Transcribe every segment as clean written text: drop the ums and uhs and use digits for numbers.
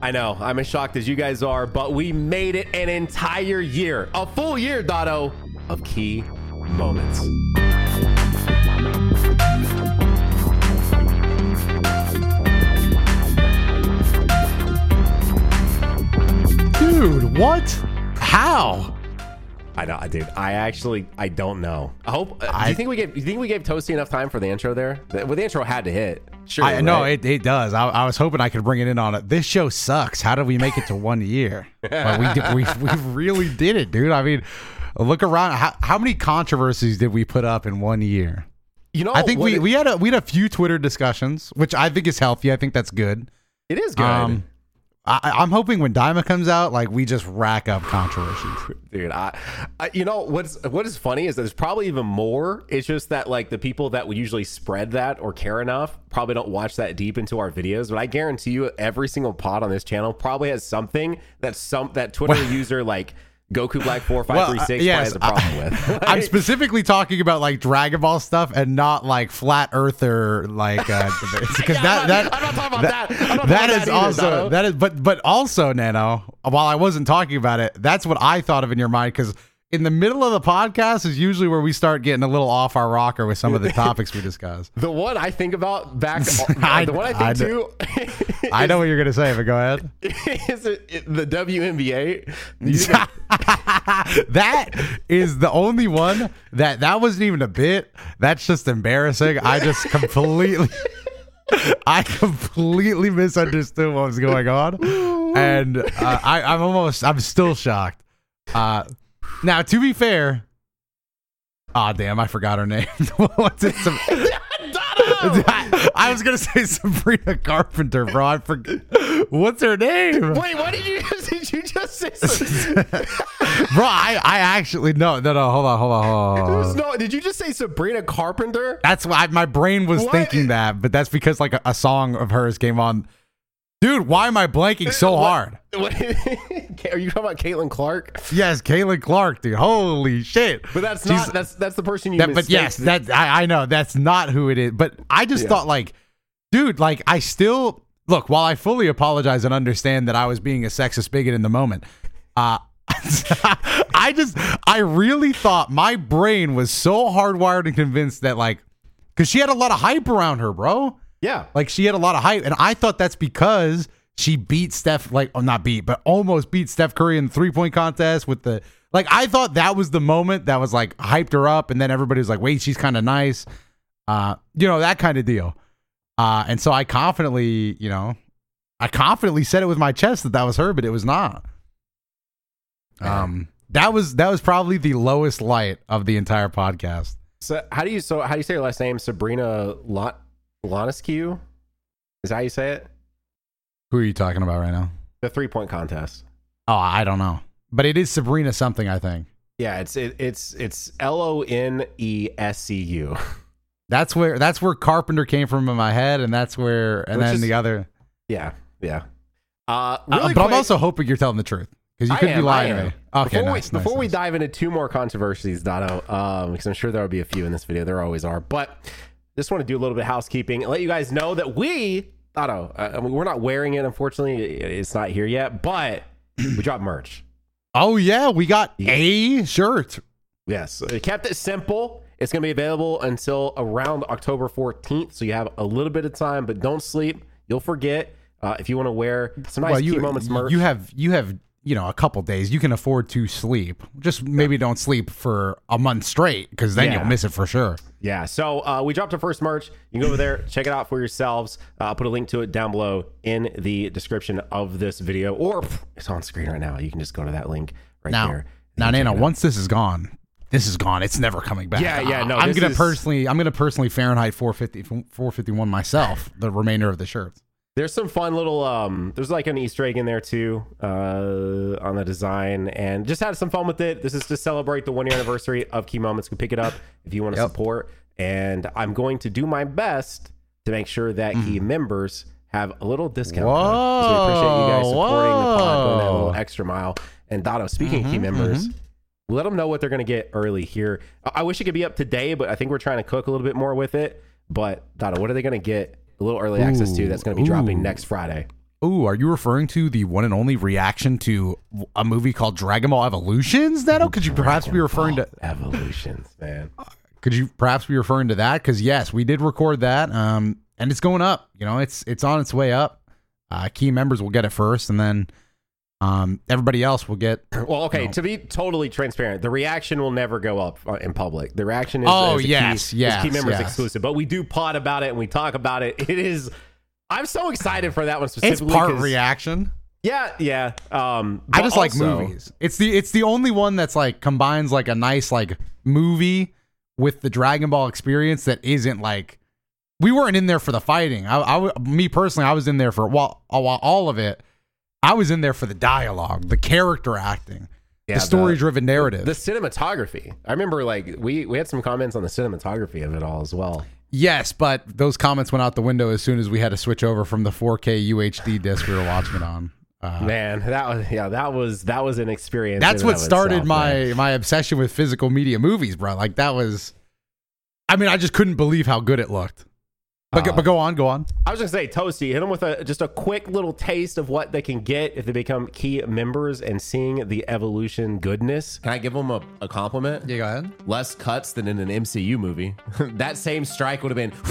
I know. I'm as shocked as you guys are, but we made it an entire year, a full year, Dotto, of key moments. Dude, what? How? I know, dude. I don't know. I hope. Do you think we gave Toasty enough time for the intro there? Well, the intro had to hit. Sure. I know it does. I was hoping I could bring it in on it. This show sucks. How did we make it to 1 year? But we really did it, dude. I mean, look around. How many controversies did we put up in 1 year? You know, I think we had a few Twitter discussions, which I think is healthy. I think that's good. It is good. I'm hoping when Daima comes out, like, we just rack up controversies. Dude, I you know what is funny is that there's probably even more. It's just that, like, the people that would usually spread that or care enough probably don't watch that deep into our videos. But I guarantee you, every single pod on this channel probably has something that Twitter user like Goku Black 4536 yes, has a problem with. Like, I'm specifically talking about like Dragon Ball stuff and not like flat earther like debates, because I'm not talking about that. I'm not that talking is about also either, that is but also, Nano, while I wasn't talking about it, that's what I thought of in your mind, because in the middle of the podcast is usually where we start getting a little off our rocker with some of the topics we discuss. The one I think about the one I think too. I know what you're gonna say, but go ahead. Is it the WNBA? That is the only one that wasn't even a bit. That's just embarrassing. I completely misunderstood what was going on, and I'm still shocked. Now, to be fair, damn, I forgot her name. What's it? I was gonna say Sabrina Carpenter, bro. I forgot. What's her name? Wait, what did you just say? Bro, I actually no. Hold on. No, did you just say Sabrina Carpenter? That's why my brain was thinking that, but that's because like a song of hers came on. Dude, why am I blanking so hard? What? Are you talking about Caitlin Clark? Yes, Caitlin Clark, dude. Holy shit! But that's not. That's the person you. But yes, I know that's not who it is. But I just thought, like, dude, like, I still look. While I fully apologize and understand that I was being a sexist bigot in the moment, I really thought my brain was so hardwired and convinced that, like, because she had a lot of hype around her, bro. Yeah. Like, she had a lot of hype. And I thought that's because she beat Steph, like, not beat, but almost beat Steph Curry in the 3-point contest with the, like, I thought that was the moment that was, like, hyped her up. And then everybody was like, wait, she's kind of nice. That kind of deal. And so I confidently said it with my chest that was her, but it was not. That was probably the lowest light of the entire podcast. So how do you say your last name? Sabrina Ionescu? Is that how you say it? Who are you talking about right now? The 3-point contest. Oh, I don't know, but it is Sabrina something, I think. Yeah, it's Lonescu. That's where Carpenter came from in my head, and that's where, and then the other. Yeah. But I'm also hoping you're telling the truth, because you could be lying to me. Okay, before we dive into 2 more controversies, Dotto, because I'm sure there will be a few in this video. There always are, but just want to do a little bit of housekeeping and let you guys know that we're not wearing it. Unfortunately, it's not here yet, but we dropped merch. Oh yeah, we got a shirt. Yes, it kept it simple. It's going to be available until around October 14th, so you have a little bit of time, but don't sleep. You'll forget. If you want to wear some nice Key Moments merch. You have a couple days. You can afford to sleep. Just maybe don't sleep for a month straight, because then you'll miss it for sure. Yeah, so we dropped our first merch. You can go over there, check it out for yourselves. I'll put a link to it down below in the description of this video, or it's on screen right now. You can just go to that link right there. Now, Nana, once this is gone, it's never coming back. Yeah, no. I'm gonna personally Fahrenheit 451 myself the remainder of the shirts. There's some fun little there's like an Easter egg in there too on the design, and just had some fun with it. This is to celebrate the 1-year anniversary of Key Moments. You can pick it up if you want to support, and I'm going to do my best to make sure that Key members have a little discount code. So we appreciate you guys supporting the pod, going that little extra mile. And Dotto, speaking of Key members, let them know what they're going to get early here. I wish it could be up today, but I think we're trying to cook a little bit more with it. But Dotto, what are they going to get a little early access to that's going to be dropping next Friday? Ooh, are you referring to the one and only reaction to a movie called Dragon Ball Evolutions, Neto? Could you perhaps be referring to Evolutions, man? Could you perhaps be referring to that? Because yes, we did record that, and it's going up. You know, it's on its way up. Key members will get it first, and then everybody else will get. Well, okay. To be totally transparent, the reaction will never go up in public. The reaction is key members exclusive. But we do pod about it and we talk about it. It is. I'm so excited for that one specifically. It's part reaction. Yeah. I just like movies. It's the only one that's like combines like a nice like movie with the Dragon Ball experience that isn't like, we weren't in there for the fighting. Me personally, I was in there for all of it. I was in there for the dialogue, the character acting, the story-driven narrative, the cinematography. I remember like we had some comments on the cinematography of it all as well. Yes, but those comments went out the window as soon as we had to switch over from the 4K UHD disc we were watching it on. Man, that was an experience. That's what started my obsession with physical media movies, bro. Like that was, I mean, I just couldn't believe how good it looked. But go on. I was gonna say, Toasty, hit them with just a quick little taste of what they can get if they become key members and seeing the evolution goodness. Can I give them a compliment? Yeah, go ahead. Less cuts than in an MCU movie. That same strike would have been.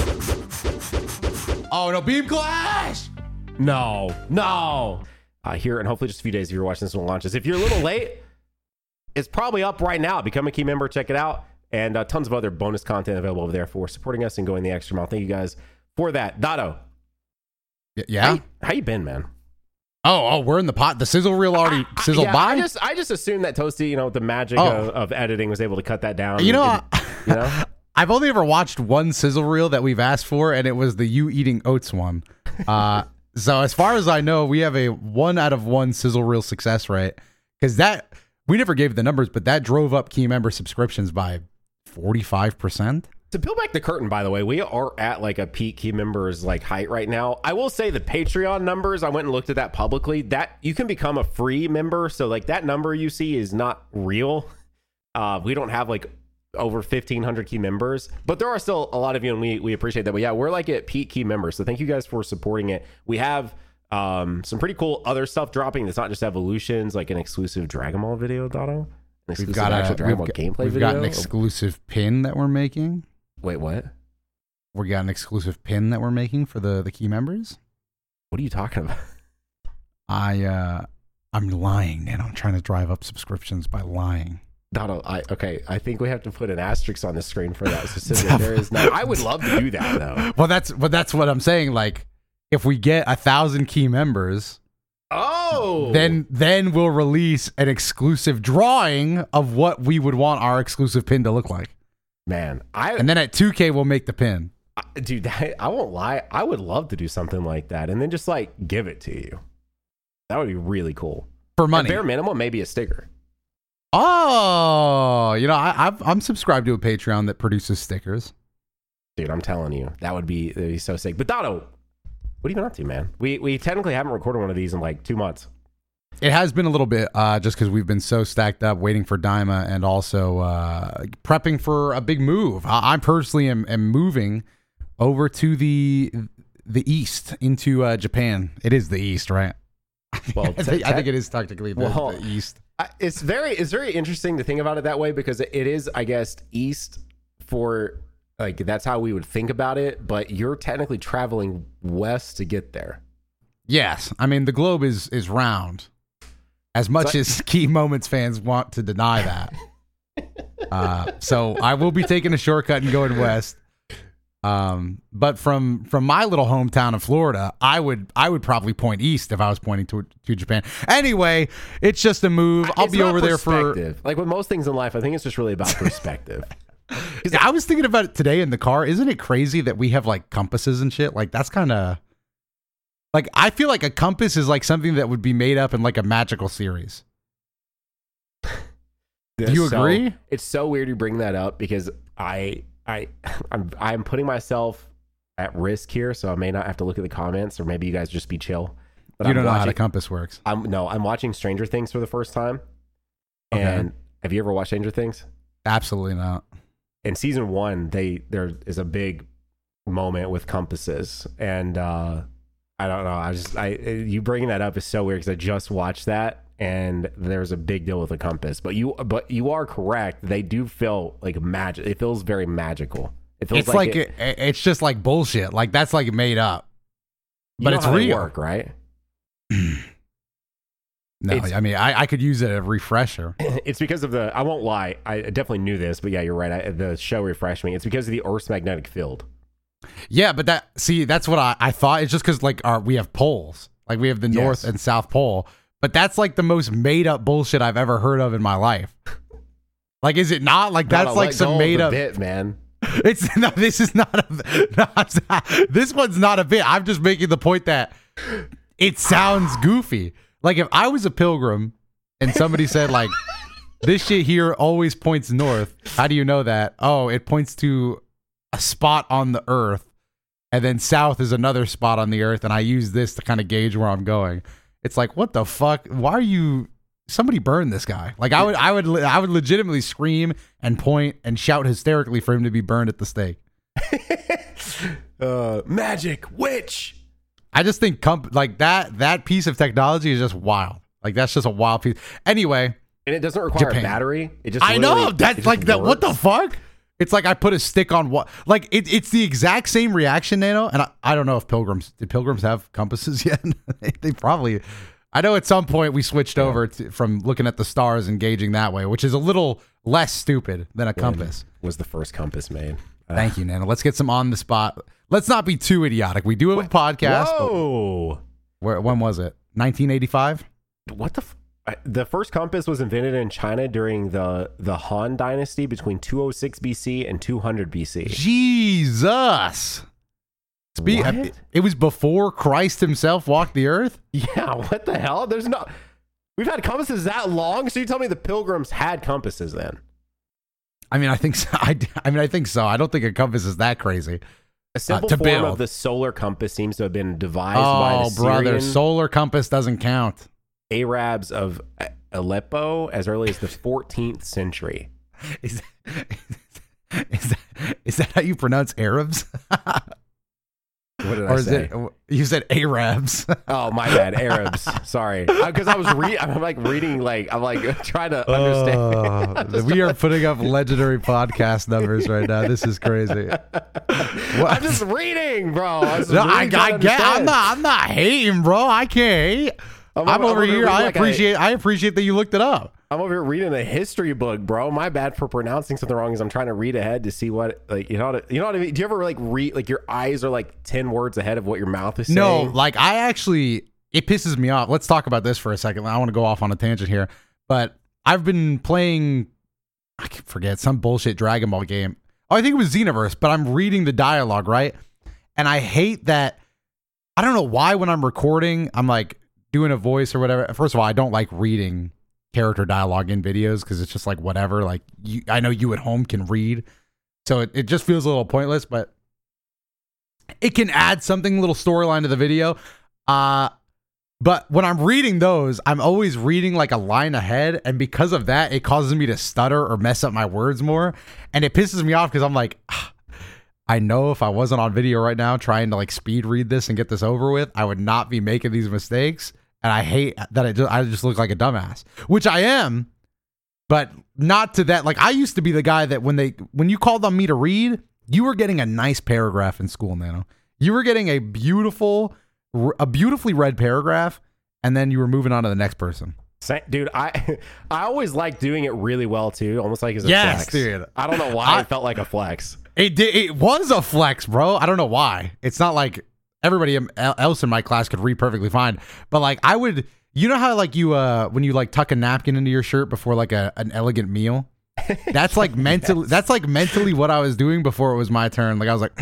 Oh no, Beam Clash! No. Here and hopefully just a few days if you're watching this when it launches. If you're a little late, it's probably up right now. Become a key member, check it out. And tons of other bonus content available over there for supporting us and going the extra mile. Thank you guys for that. Dotto. Yeah? How you been, man? Oh, we're in the pot. The sizzle reel already sizzled by? I just assumed that Toasty, with the magic of editing, was able to cut that down. I've only ever watched one sizzle reel that we've asked for, and it was the you eating oats one. So as far as I know, we have a 1 out of 1 sizzle reel success rate. Because that, we never gave the numbers, but that drove up key member subscriptions by 45%. To peel back the curtain, by the way, we are at like a peak key members like height right now. I will say the Patreon numbers, I went and looked at that publicly, that you can become a free member. So like that number you see is not real. We don't have like over 1,500 key members, but there are still a lot of you, and we appreciate that. But yeah, we're like at peak key members. So thank you guys for supporting it. We have some pretty cool other stuff dropping. It's not just evolutions, like an exclusive Dragon Ball video, Dotto. We've got an exclusive pin that we're making. Wait, what? We got an exclusive pin that we're making for the key members. What are you talking about? I'm lying, and I'm trying to drive up subscriptions by lying. Donald, I think we have to put an asterisk on the screen for that specific. There is no. I would love to do that though. Well, that's what I'm saying. Like, if we get 1,000 key members. Then we'll release an exclusive drawing of what we would want our exclusive pin to look like. Man, and then at 2K we'll make the pin. Dude, I won't lie. I would love to do something like that, and then just like give it to you. That would be really cool. For money, at bare minimum, maybe a sticker. Oh, I'm subscribed to a Patreon that produces stickers. Dude, I'm telling you, that'd be so sick. But Dotto, what have you been up to, man? We technically haven't recorded one of these in like 2 months. It has been a little bit, just because we've been so stacked up waiting for Daima and also prepping for a big move. I personally am moving over to the east into Japan. It is the east, right? Well, I think it is technically the east. It's very interesting to think about it that way, because it is, I guess, east for. Like, that's how we would think about it, but you're technically traveling west to get there. Yes. I mean, the globe is round. As much as Key Moments fans want to deny that. So I will be taking a shortcut and going west. But from my little hometown of Florida, I would probably point east if I was pointing to Japan. Anyway, it's just a move. I'll be over there for... Like with most things in life, I think it's just really about perspective. I was thinking about it today in the car. Isn't it crazy that we have like compasses and shit? Like that's kind of like, I feel like a compass is like something that would be made up in like a magical series. Do you agree? It's so weird you bring that up, because I'm putting myself at risk here, so I may not have to look at the comments, or maybe you guys just be chill. But you don't know how the compass works. I'm watching Stranger Things for the first time. Okay. And have you ever watched Stranger Things? Absolutely not. In season 1, there is a big moment with compasses, and I I don't know. You bringing that up is so weird because I just watched that and there's a big deal with the compass. But you are correct. They do feel like magic. It feels very magical. It feels it's just like bullshit. Like that's like made up. But it's real, work, right? No, I mean I could use it as a refresher. It's because of I won't lie. I definitely knew this, but yeah, you're right. The show refreshed me. It's because of the Earth's magnetic field. Yeah, but that's what I thought. It's just because like we have poles, like we have the North and South Pole, but that's like the most made up bullshit I've ever heard of in my life. Like, is it not? Like that's like some made up bit, man. It's no. This is not this one's not a bit. I'm just making the point that it sounds goofy. Like if I was a pilgrim and somebody said like, this shit here always points north. How do you know that? Oh, it points to a spot on the earth, and then south is another spot on the earth, and I use this to kind of gauge where I'm going. It's like, what the fuck? Why are you? Somebody burn this guy. Like I would legitimately scream and point and shout hysterically for him to be burned at the stake. Magic witch. I just think like that piece of technology is just wild. Like that's just a wild piece. Anyway, and it doesn't require a battery. It just I know that's like that. What the fuck? It's like I put a stick on what? Like it's the exact same reaction, Nano. And I don't know if did pilgrims have compasses yet? They probably. I know at some point we switched over from looking at the stars and gauging that way, which is a little less stupid than a compass. Was the first compass made? Thank you, Nano. Let's get some on the spot. Let's not be too idiotic. We do have a podcast. Whoa! When was it? 1985. What the first compass was invented in China during the Han Dynasty between 206 BC and 200 BC. Jesus. It was before Christ himself walked the earth? Yeah, what the hell? We've had compasses that long? So you tell me the pilgrims had compasses then? I mean, I think so. I think so. I don't think a compass is that crazy. A simple form of the solar compass seems to have been devised by the Syrian solar compass doesn't count. Arabs of Aleppo as early as the 14th century. Is that how you pronounce Arabs? What did I say? You said Arabs. Oh, my bad. Arabs. Sorry. Because I'm reading, I'm trying to understand. We are putting up legendary podcast numbers right now. This is crazy. I'm just reading, bro. I'm not hating, bro. I can't hate. I'm over here. I appreciate that you looked it up. I'm over here reading a history book, bro. My bad for pronouncing something wrong. Is I'm trying to read ahead to see what, you know what I mean? Do you ever read, like your eyes are like 10 words ahead of what your mouth is saying? No, like it pisses me off. Let's talk about this for a second. I want to go off on a tangent here, but I've been playing, I can forget, some bullshit Dragon Ball game. Oh, I think it was Xenoverse, but I'm reading the dialogue, right? And I hate that. I don't know why when I'm recording, I'm like doing a voice or whatever. First of all, I don't like reading character dialogue in videos because it's just like whatever. Like I know you at home can read, so it just feels a little pointless, but it can add something, a little storyline to the video. But when I'm reading those, I'm always reading like a line ahead, and because of that, it causes me to stutter or mess up my words more, and it pisses me off because I'm like, I know if I wasn't on video right now trying to like speed read this and get this over with, I would not be making these mistakes. And I hate that I just look like a dumbass, which I am, but not to that. Like I used to be the guy that when you called on me to read, you were getting a nice paragraph in school, Nano. You were getting a beautifully read paragraph, and then you were moving on to the next person. Dude, I always liked doing it really well too, almost like as a flex. Dude. I don't know why it felt like a flex. It was a flex, bro. I don't know why. It's not like everybody else in my class could read perfectly fine, but like I would, you know how like you when you like tuck a napkin into your shirt before like an elegant meal, that's like mentally that's like mentally what I was doing before it was my turn. Like I was like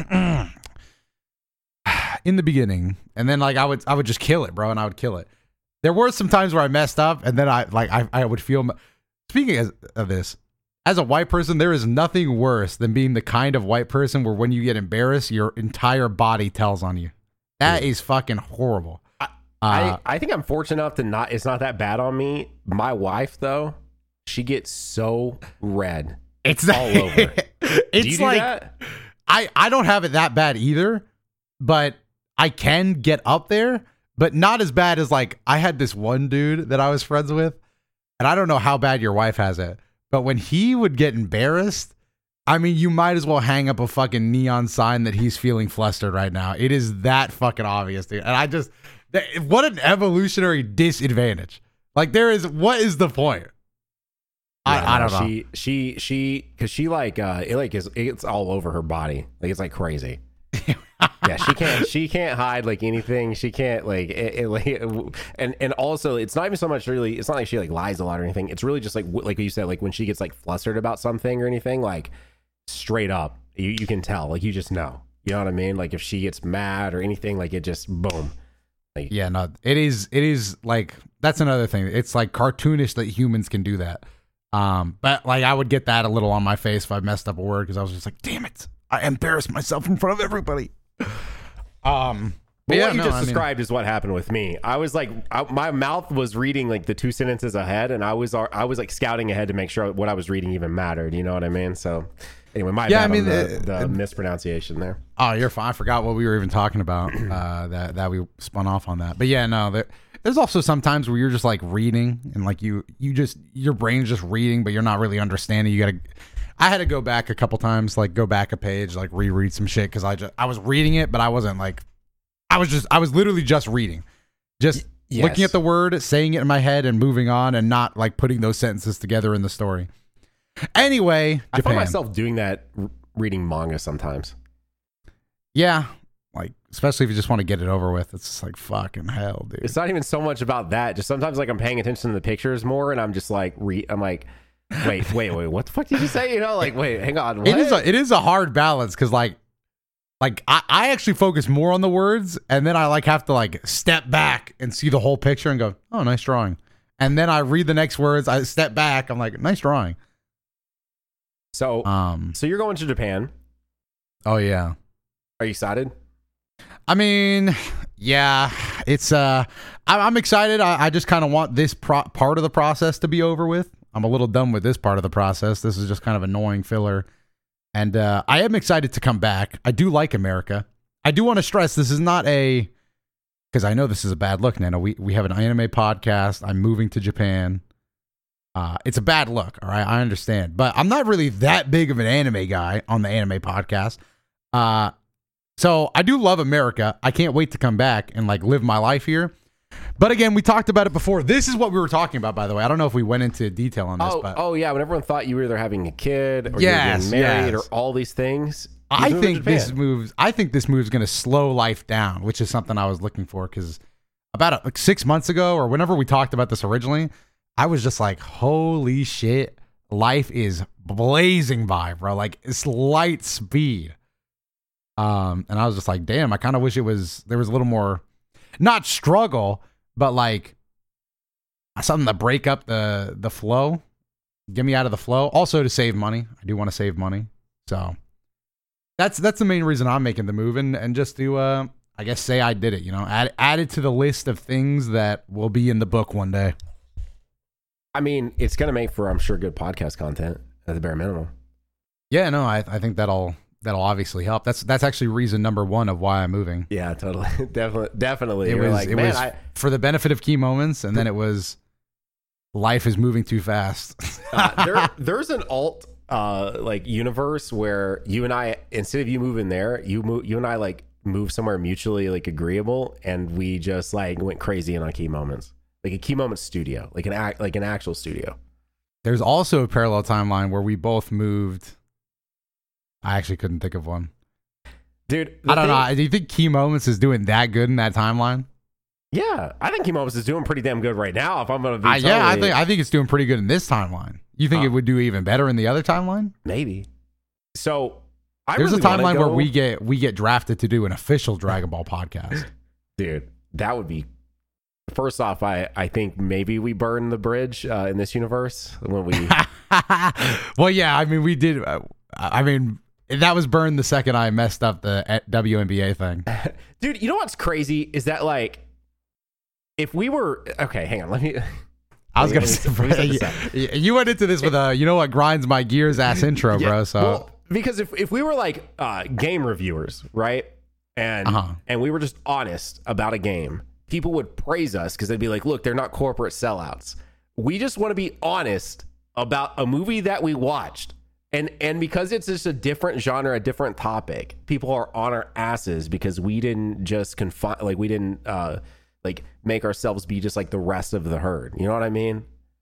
in the beginning, and then like I would just kill it, bro, and I would kill it. There were some times where I messed up, and then I would feel. Speaking of this, as a white person, there is nothing worse than being the kind of white person where when you get embarrassed, your entire body tells on you. That is fucking horrible. I think I'm fortunate enough to it's not that bad on me. My wife, though, she gets so red. It's all over. It's do you do like, that? I don't have it that bad either, but I can get up there, but not as bad as like I had this one dude that I was friends with, and I don't know how bad your wife has it, but when he would get embarrassed, I mean, you might as well hang up a fucking neon sign that he's feeling flustered right now. It is that fucking obvious, dude. And what an evolutionary disadvantage. Like what is the point? I don't know. Because she like it's all over her body. Like it's like crazy. Yeah, she can't hide like anything. She can't like and also it's not even so much really. It's not like she like lies a lot or anything. It's really just like you said, like when she gets like flustered about something or anything, like straight up, you can tell. Like you just know. You know what I mean? Like if she gets mad or anything, like it just boom. Like, yeah, no, it is like that's another thing. It's like cartoonish that humans can do that. But like I would get that a little on my face if I messed up a word because I was just like, damn it, I embarrassed myself in front of everybody. But what you just described is what happened with me. I was like, my mouth was reading like the 2 sentences ahead, and I was like scouting ahead to make sure what I was reading even mattered. You know what I mean? So anyway, the mispronunciation there. Oh, you're fine. I forgot what we were even talking about. That we spun off on that. But yeah, no, there's also sometimes where you're just like reading and like your brain's just reading, but you're not really understanding. I had to go back a couple times, like go back a page, like reread some shit because I was reading it, but I wasn't like. I was literally just reading, looking at the word, saying it in my head and moving on and not like putting those sentences together in the story. Anyway, I find myself doing that reading manga sometimes. Yeah. Like, especially if you just want to get it over with. It's just like fucking hell, dude. It's not even so much about that. Just sometimes like I'm paying attention to the pictures more and I'm just like, I'm like, wait, what the fuck did you say? You know, like, wait, hang on. What? It is a hard balance because like I actually focus more on the words and then I like have to like step back and see the whole picture and go, oh, nice drawing. And then I read the next words. I step back. I'm like, nice drawing. So you're going to Japan. Oh yeah. Are you excited? I mean, yeah, it's I'm excited. I just kind of want this part of the process to be over with. I'm a little done with this part of the process. This is just kind of annoying filler. And I am excited to come back. I do like America. I do want to stress this is not because I know this is a bad look, Nana. We have an anime podcast. I'm moving to Japan. It's a bad look, all right? I understand. But I'm not really that big of an anime guy on the anime podcast. So I do love America. I can't wait to come back and like live my life here. But again, we talked about it before. This is what we were talking about, by the way. I don't know if we went into detail on this. Oh yeah. When everyone thought you were either having a kid or you were getting married or all these things. I think this move's going to slow life down, which is something I was looking for because about like 6 months ago or whenever we talked about this originally, I was just like, holy shit, life is blazing by, bro. Like it's light speed. And I was just like, damn, I kind of wish there was a little more, not struggle, but like something to break up the flow, get me out of the flow. Also to save money. I do want to save money. So that's the main reason I'm making the move and just to, I guess say I did it, you know, add it to the list of things that will be in the book one day. I mean, it's going to make for, I'm sure, good podcast content at the bare minimum. Yeah, no, I think that'll obviously help. That's actually reason number one of why I'm moving. Yeah, totally. Definitely. It was for the benefit of key moments, and then it was life is moving too fast. There's an alt like universe where you and I, instead of you moving there, you and I like move somewhere mutually like agreeable, and we just like went crazy on key moments. Like a key moment studio, like an actual studio. There's also a parallel timeline where we both moved. I actually couldn't think of one. Dude, I don't know. Do you think Key Moments is doing that good in that timeline? Yeah, I think Key Moments is doing pretty damn good right now. If I'm going to be I think it's doing pretty good in this timeline. You think it would do even better in the other timeline? Maybe. So there's a timeline where we get drafted to do an official Dragon Ball podcast. Dude, that would be. First off, I think maybe we burn the bridge in this universe when we. Well, yeah. I mean, we did. That was burned the second I messed up the WNBA thing. Dude, you know what's crazy is that like, if we were okay, hang on, let me. I was gonna say you went into this with a you know what grinds my gears ass intro, bro. So well, because if we were like game reviewers, right? and we were just honest about a game, people would praise us because they'd be like, look, they're not corporate sellouts. We just want to be honest about a movie that we watched. And because it's just a different genre, a different topic, people are on our asses because we didn't just make ourselves be just like the rest of the herd. You know what I mean?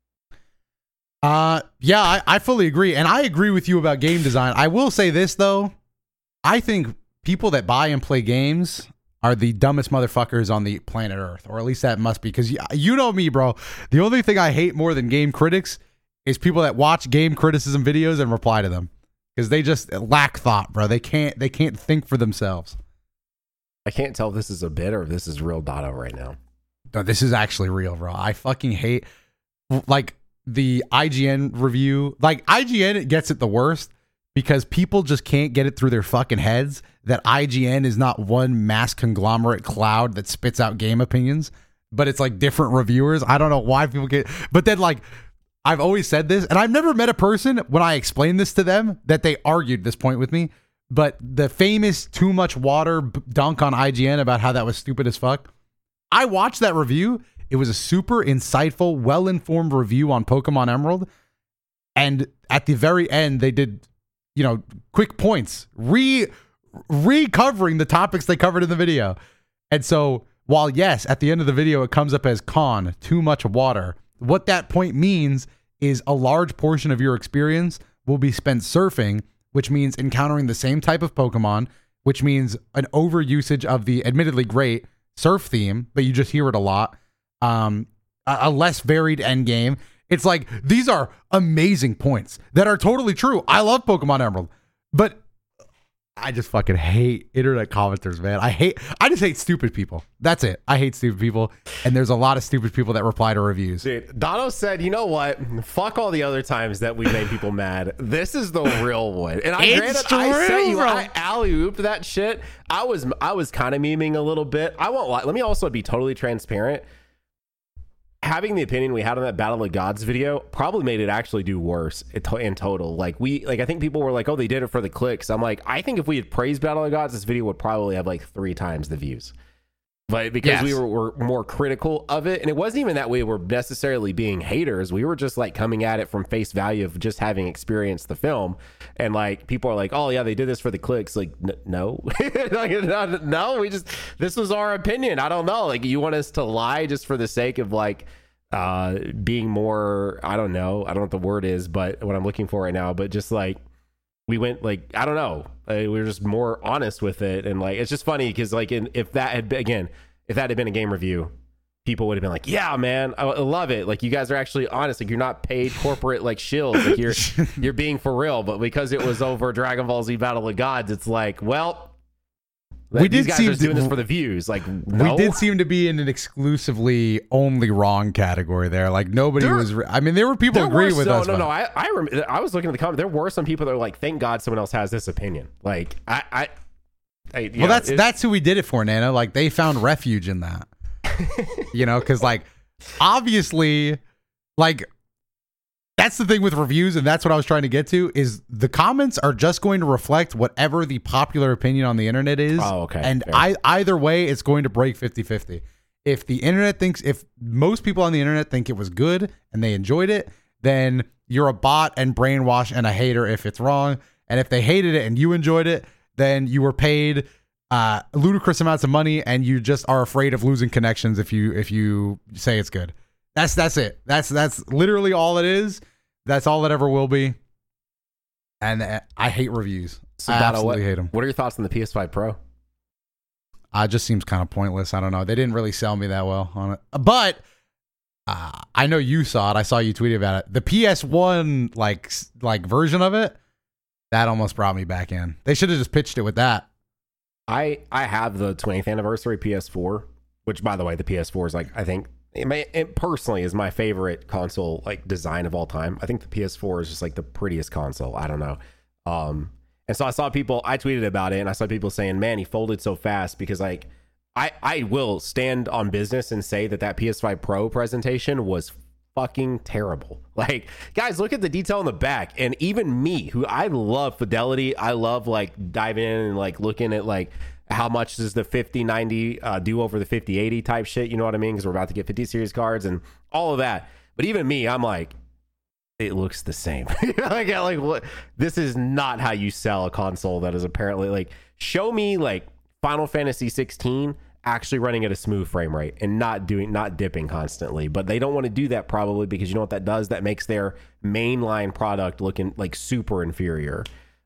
Yeah, I fully agree. And I agree with you about game design. I will say this, though. I think people that buy and play games are the dumbest motherfuckers on the planet Earth, or at least that must be, because you know me, bro. The only thing I hate more than game critics is people that watch game criticism videos and reply to them, because they just lack thought, bro. They can't think for themselves. I can't tell if this is a bit or if this is real Dotto right now. No, this is actually real, bro. I fucking hate, like, the IGN review. Like, IGN gets it the worst because people just can't get it through their fucking heads that IGN is not one mass conglomerate cloud that spits out game opinions, but it's like different reviewers. I don't know why people get, but then, like, I've always said this, and I've never met a person when I explained this to them that they argued this point with me, but the famous too much water dunk on IGN about how that was stupid as fuck. I watched that review. It was a super insightful, well-informed review on Pokemon Emerald. And at the very end, they did, quick points, recovering the topics they covered in the video. And so, while yes, at the end of the video, it comes up as con, too much water, what that point means is a large portion of your experience will be spent surfing, which means encountering the same type of Pokemon, which means an overusage of the admittedly great surf theme, but you just hear it a lot. A less varied end game. It's like, these are amazing points that are totally true. I love Pokemon Emerald, but I just fucking hate internet commenters, man. I just hate stupid people. That's it. I hate stupid people, and there's a lot of stupid people that reply to reviews. Dude, Dotto said, you know what? Fuck all the other times that we made people mad. This is the real one. And I alley-ooped that shit. I was kind of memeing a little bit. I won't lie. Let me also be totally transparent. Having the opinion we had on that Battle of the Gods video probably made it actually do worse in total. I think people were like, oh, they did it for the clicks. I'm like, I think if we had praised Battle of the Gods, this video would probably have like 3 times the views. But because we were more critical of it, and it wasn't even that we were necessarily being haters. We were just like coming at it from face value of just having experienced the film. And like, people are like, oh yeah, they did this for the clicks. Like, no, no, this was our opinion. I don't know. Like, you want us to lie just for the sake of like, being more, I don't know what the word is, but what I'm looking for right now, but just like, we went like, I don't know, we were just more honest with it. And like, it's just funny because like, if that had been a game review, people would have been like, yeah, man, I love it. Like, you guys are actually honest. Like, you're not paid corporate like shills. Like, you're being for real. But because it was over Dragon Ball Z Battle of Gods, it's like, well, these guys are doing this for the views. Like, no. We did seem to be in an exclusively only wrong category there. Like, nobody was. I mean, there were people agree with us. No. I was looking at the comment. There were some people that were like, "Thank God someone else has this opinion." Like, that's who we did it for, Nana. Like, they found refuge in that. Because like, obviously, like, that's the thing with reviews, and that's what I was trying to get to, is the comments are just going to reflect whatever the popular opinion on the internet is. Oh, okay. And either way, it's going to break 50-50. If most people on the internet think it was good and they enjoyed it, then you're a bot and brainwashed and a hater if it's wrong. And if they hated it and you enjoyed it, then you were paid ludicrous amounts of money and you just are afraid of losing connections if you say it's good. That's it. That's literally all it is. That's all it ever will be. And I hate reviews. So I absolutely hate them. What are your thoughts on the PS5 Pro? It just seems kind of pointless. I don't know. They didn't really sell me that well on it. But I know you saw it. I saw you tweet about it. The PS1 like version of it, that almost brought me back in. They should have just pitched it with that. I have the 20th anniversary PS4, which, by the way, the PS4 is like, I think it personally is my favorite console like design of all time. I think the PS4 is just like the prettiest console. I don't know. And so I tweeted about it and I saw people saying, man, he folded so fast, because like I will stand on business and say that PS5 Pro presentation was fucking terrible. Like, guys, look at the detail in the back. And even me, who I love fidelity, I love like diving in and like looking at like how much does the 5090 do over the 5080 type shit, you know what I mean? Because we're about to get 50 series cards and all of that. But even me, I'm like, it looks the same. like what? This is not how you sell a console that is apparently like, show me like Final Fantasy 16 actually running at a smooth frame rate and not dipping constantly. But they don't want to do that probably because you know what that does? That makes their mainline product looking like super inferior.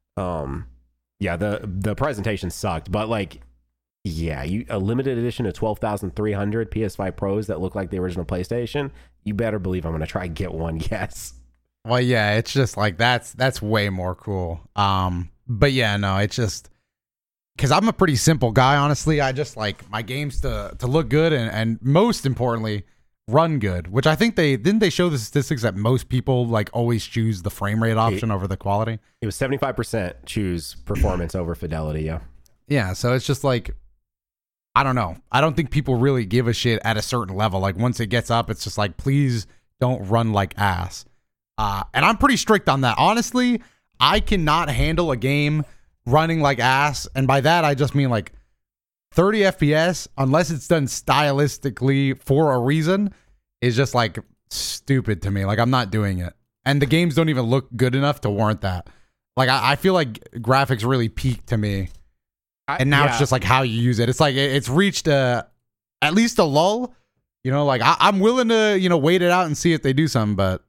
Yeah, the presentation sucked, but like, yeah, a limited edition of 12,300 PS5 Pros that look like the original PlayStation. You better believe I'm gonna try and get one. Yes. Well, yeah, it's just like that's way more cool. But yeah, no, it's just because I'm a pretty simple guy, honestly. I just like my games to look good and most importantly, run good. Which I think they show the statistics that most people like always choose the frame rate option over the quality. It was 75% choose performance over fidelity. Yeah. Yeah. So it's just like, I don't know. I don't think people really give a shit at a certain level. Like once it gets up, it's just like, please don't run like ass. And I'm pretty strict on that. Honestly, I cannot handle a game running like ass. And by that, I just mean like 30 FPS, unless it's done stylistically for a reason, is just like stupid to me. Like I'm not doing it. And the games don't even look good enough to warrant that. Like I feel like graphics really peaked to me. And now it's just like how you use it. It's like it's reached at least a lull. You know, like I'm willing to, you know, wait it out and see if they do something, but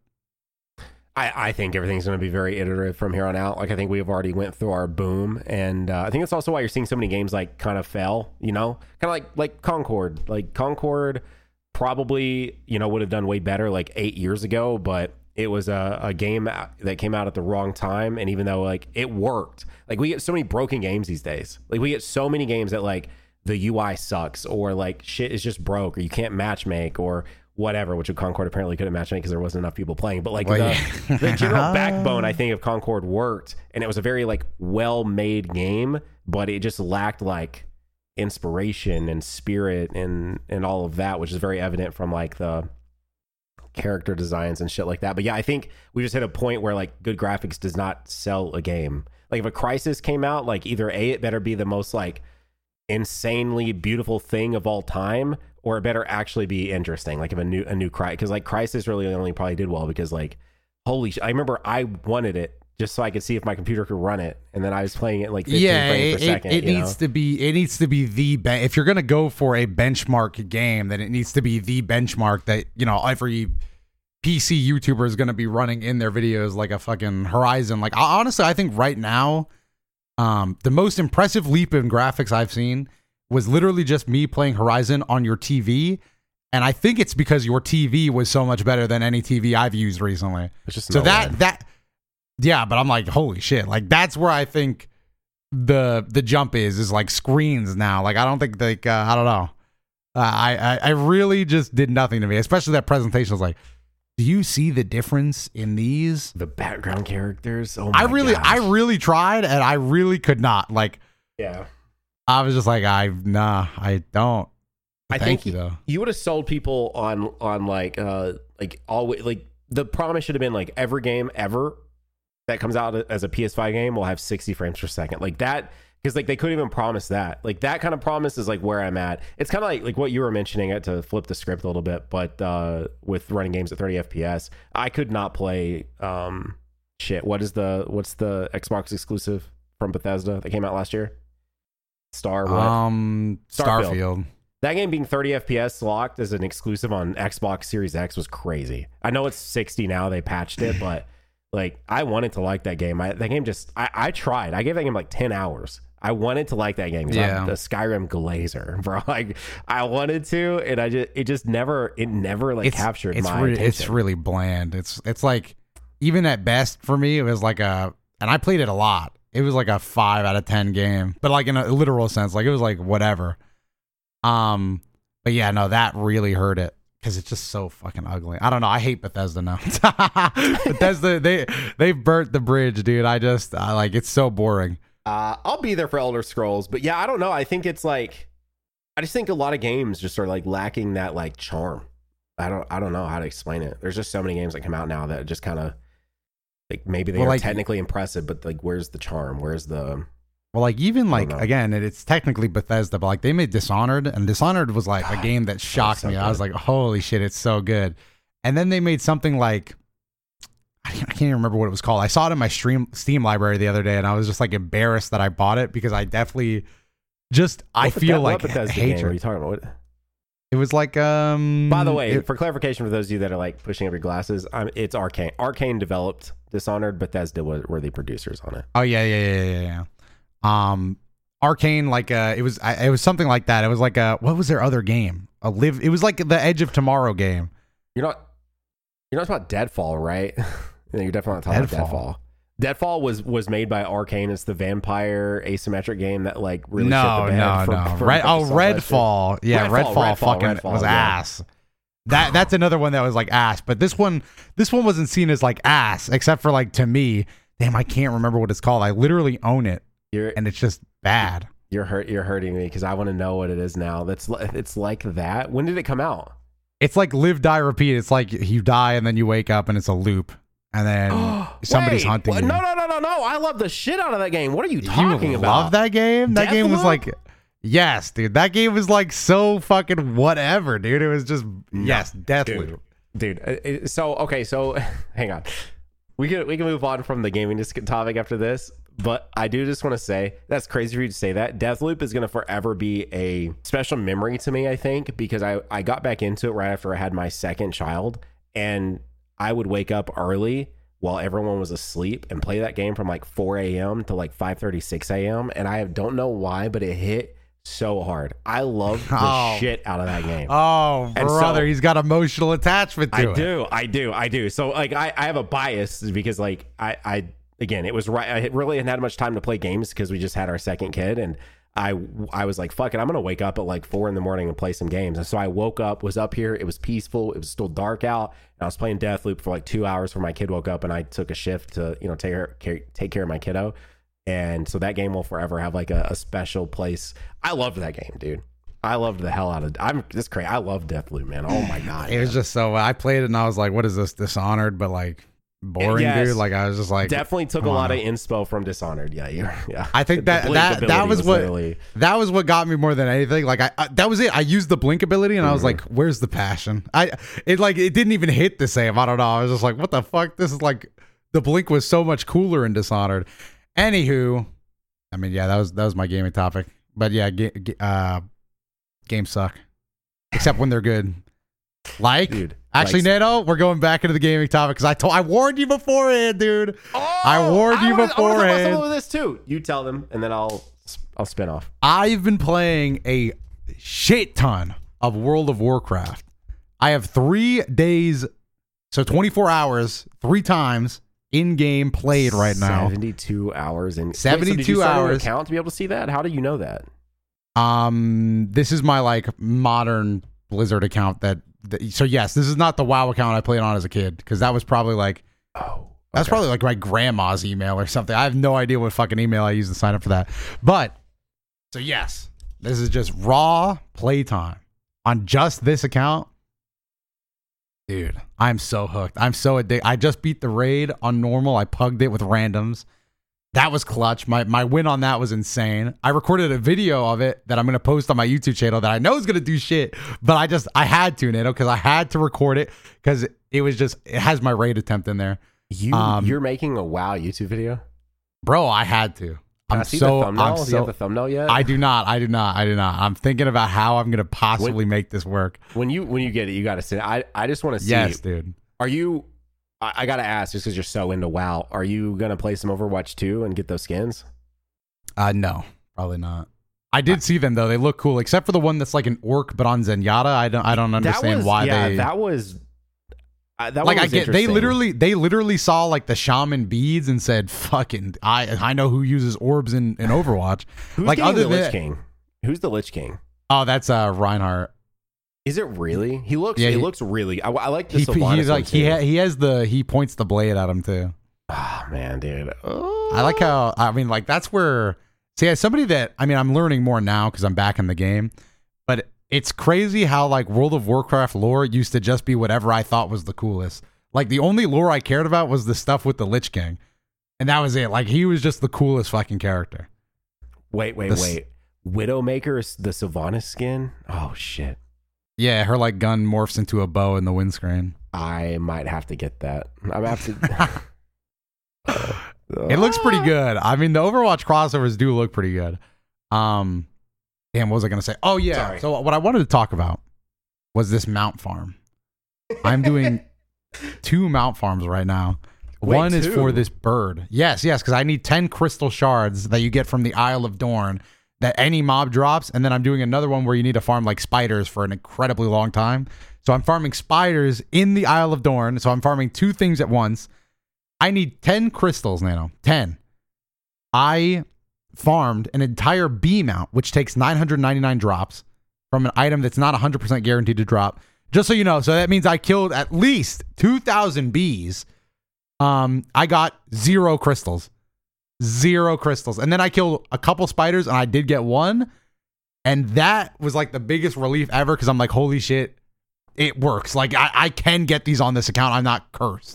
I think everything's going to be very iterative from here on out. Like I think we've already went through our boom, and I think that's also why you're seeing so many games like kind of fail. You know, kind of like Concord. Like Concord probably, you know, would have done way better like 8 years ago, but it was a game that came out at the wrong time. And even though like it worked, like we get so many broken games these days. Like we get so many games that like the UI sucks or like shit is just broke or you can't matchmake or whatever, which Concord apparently couldn't matchmake because there wasn't enough people playing. But like the general backbone, I think, of Concord worked, and it was a very like well-made game, but it just lacked like inspiration and spirit and all of that, which is very evident from like the character designs and shit like that. But yeah, I think we just hit a point where like good graphics does not sell a game. Like if a Crysis came out, like either it better be the most like insanely beautiful thing of all time, or it better actually be interesting. Like if a new Crysis, because like Crysis really only probably did well because like holy shit, I remember I wanted it just so I could see if my computer could run it, and then I was playing it like 15 frames per second. It needs to be the if you're gonna go for a benchmark game, then it needs to be the benchmark that, you know, every PC YouTuber is gonna be running in their videos, like a fucking Horizon. Like honestly, I think right now, the most impressive leap in graphics I've seen was literally just me playing Horizon on your TV. And I think it's because your TV was so much better than any TV I've used recently. It's just so yeah, but I'm like, holy shit. Like that's where I think the jump is like screens now. Like I don't think like, I don't know. I really just did nothing to me, especially that presentation. I was like, do you see the difference in these? The background characters. Oh my gosh. I really tried and I really could not. Like, yeah. I was just like, I don't. I think you would have sold people on like always like the promise should have been like every game ever that comes out as a PS5 game will have 60 frames per second, like that, because like they couldn't even promise that. Like that kind of promise is like where I'm at. It's kind of like what you were mentioning, it to flip the script a little bit, but with running games at 30 FPS, I could not play what's the Xbox exclusive from Bethesda that came out last year? Starfield. That game being 30 FPS locked as an exclusive on Xbox Series X was crazy. I know it's 60 now, they patched it, but like I wanted to like that game. That game just I tried. I gave that game like 10 hours. I wanted to like that game because I'm the Skyrim glazer, bro. Like I wanted to, and it never captured my attention. It's really bland. It's like, even at best for me, it was like and I played it a lot. It was like a 5 out of 10 game, but like in a literal sense, like it was like whatever. But yeah, no, that really hurt it because it's just so fucking ugly. I don't know. I hate Bethesda now. Bethesda, they've burnt the bridge, dude. I like, it's so boring. I'll be there for Elder Scrolls, but yeah, I don't know. I think it's like, I just think a lot of games just are like lacking that like charm. I don't know how to explain it. There's just so many games that come out now that just kind of like maybe they are like, technically impressive, but like where's the charm? Where's the Well, like even I like don't know. again, it's technically Bethesda, but like they made Dishonored, and Dishonored was like a game that shocked so me. good. I was like, holy shit, it's so good. And then they made something like I can't even remember what it was called. I saw it in my Steam library the other day, and I was just like embarrassed that I bought it because I definitely just I feel like Bethesda game are hatred. you talking about? It was like By the way, for clarification for those of you that are like pushing up your glasses, it's Arcane. Arcane developed Dishonored. Bethesda were the producers on it. Oh yeah. Arcane, like it was something like that. It was like what was their other game? It was like the Edge of Tomorrow game. You're not talking about Deadfall, right? You're definitely not talking about Deadfall. Deadfall was made by Arcane. It's the vampire asymmetric game that like really shit the bed. Redfall. Yeah, Redfall fucking was ass. That's another one that was like ass. But this one wasn't seen as like ass, except for like to me. Damn, I can't remember what it's called. I literally own it, and it's just bad. You're hurting me because I want to know what it is now. It's like that. When did it come out? It's like live, die, repeat. It's like you die and then you wake up and it's a loop. And then somebody's hunting you. No. I love the shit out of that game. What are you talking about? Love that game? That game was like, yes, dude. That game was like so fucking whatever, dude. It was just, yes, Deathloop. Dude. So hang on. We can move on from the gaming topic after this. But I do just want to say, that's crazy for you to say that. Deathloop is going to forever be a special memory to me, I think, because I got back into it right after I had my second child. And I would wake up early while everyone was asleep and play that game from like 4 a.m. to like 5:30, 6 a.m. And I don't know why, but it hit so hard. I love the shit out of that game. Oh, and brother, so, he's got emotional attachment to it. I do. So like I have a bias because like I again, it was right. I really hadn't had much time to play games because we just had our second kid, and I was like, fuck it, I'm gonna wake up at like 4 a.m. and play some games. And so I woke up, was up here, it was peaceful, it was still dark out, and I was playing Deathloop for like 2 hours before my kid woke up, and I took a shift to take care of my kiddo. And so that game will forever have like a special place. I loved that game, dude. I loved the hell out of. I'm just crazy. I love Deathloop, man. Oh my god, it was just so. I played it and I was like, what is this? Dishonored, but like boring, dude. Like I was just like, definitely took a lot of inspo from Dishonored. Yeah. I think that was what got me more than anything. Like that was it. I used the blink ability and I was like, where's the passion? It didn't even hit the same. I don't know. I was just like, what the fuck? This is like the blink was so much cooler in Dishonored. Anywho, I mean, yeah, that was my gaming topic. But yeah, games suck, except when they're good. Dude, actually, Nato, we're going back into the gaming topic because I warned you beforehand, dude. I warned you beforehand. I want to this too. You tell them, and then I'll spin off. I've been playing a shit ton of World of Warcraft. I have 3 days, so 24 hours, 3 times in game played right now. 72 hours in 72 did you hours. An account to be able to see that? How do you know that? This is my like modern Blizzard account so yes, this is not the WoW account I played on as a kid because that was probably like that's probably like my grandma's email or something. I have no idea what fucking email I used to sign up for that. But so yes, this is just raw playtime on just this account. Dude, I'm so hooked. I'm so addicted. I just beat the raid on normal. I pugged it with randoms. That was clutch. My win on that was insane. I recorded a video of it that I'm going to post on my YouTube channel that I know is going to do shit, but I had to, Nato, because I had to record it because it has my raid attempt in there. You're making a WoW YouTube video? Bro, I had to. Do you have the thumbnail yet? I do not. I'm thinking about how I'm going to possibly make this work. When you get it, you got to sit. I just want to see. Yes, dude. Are you... I gotta ask, just because you're so into WoW, are you gonna play some Overwatch 2 and get those skins? No, probably not. I did see them though; they look cool, except for the one that's like an orc but on Zenyatta. I don't understand why they. That was like I get. They literally saw like the shaman beads and said, "Fucking, I know who uses orbs in Overwatch." Who's like other the than Lich King? Who's the Lich King? Oh, that's Reinhardt. Is it really? He looks really. I like the Sylvanas. He points the blade at him too. Oh man, dude. I like how like that's where. See, as somebody that I'm learning more now because I'm back in the game, but it's crazy how like World of Warcraft lore used to just be whatever I thought was the coolest. Like the only lore I cared about was the stuff with the Lich King, and that was it. Like he was just the coolest fucking character. Wait. Widowmaker, the Sylvanas skin? Oh, shit. Yeah, her like gun morphs into a bow in the windscreen. I might have to get that. I'm have to. It looks pretty good. I mean, the Overwatch crossovers do look pretty good. Damn, what was I going to say? Oh, yeah. Sorry. So what I wanted to talk about was this mount farm. I'm doing 2 mount farms right now. Wait, one is 2? for this bird. Yes, because I need 10 crystal shards that you get from the Isle of Dorn that any mob drops. And then I'm doing another one where you need to farm like spiders for an incredibly long time. So I'm farming spiders in the Isle of Dorn. So I'm farming 2 things at once. I need 10 crystals, Nano. 10. I farmed an entire bee mount, which takes 999 drops from an item that's not 100% guaranteed to drop. Just so you know. So that means I killed at least 2,000 bees. I got 0 crystals. 0 crystals. And then I killed a couple spiders and I did get 1. And that was like the biggest relief ever because I'm like, holy shit, it works. Like I can get these on this account. I'm not cursed.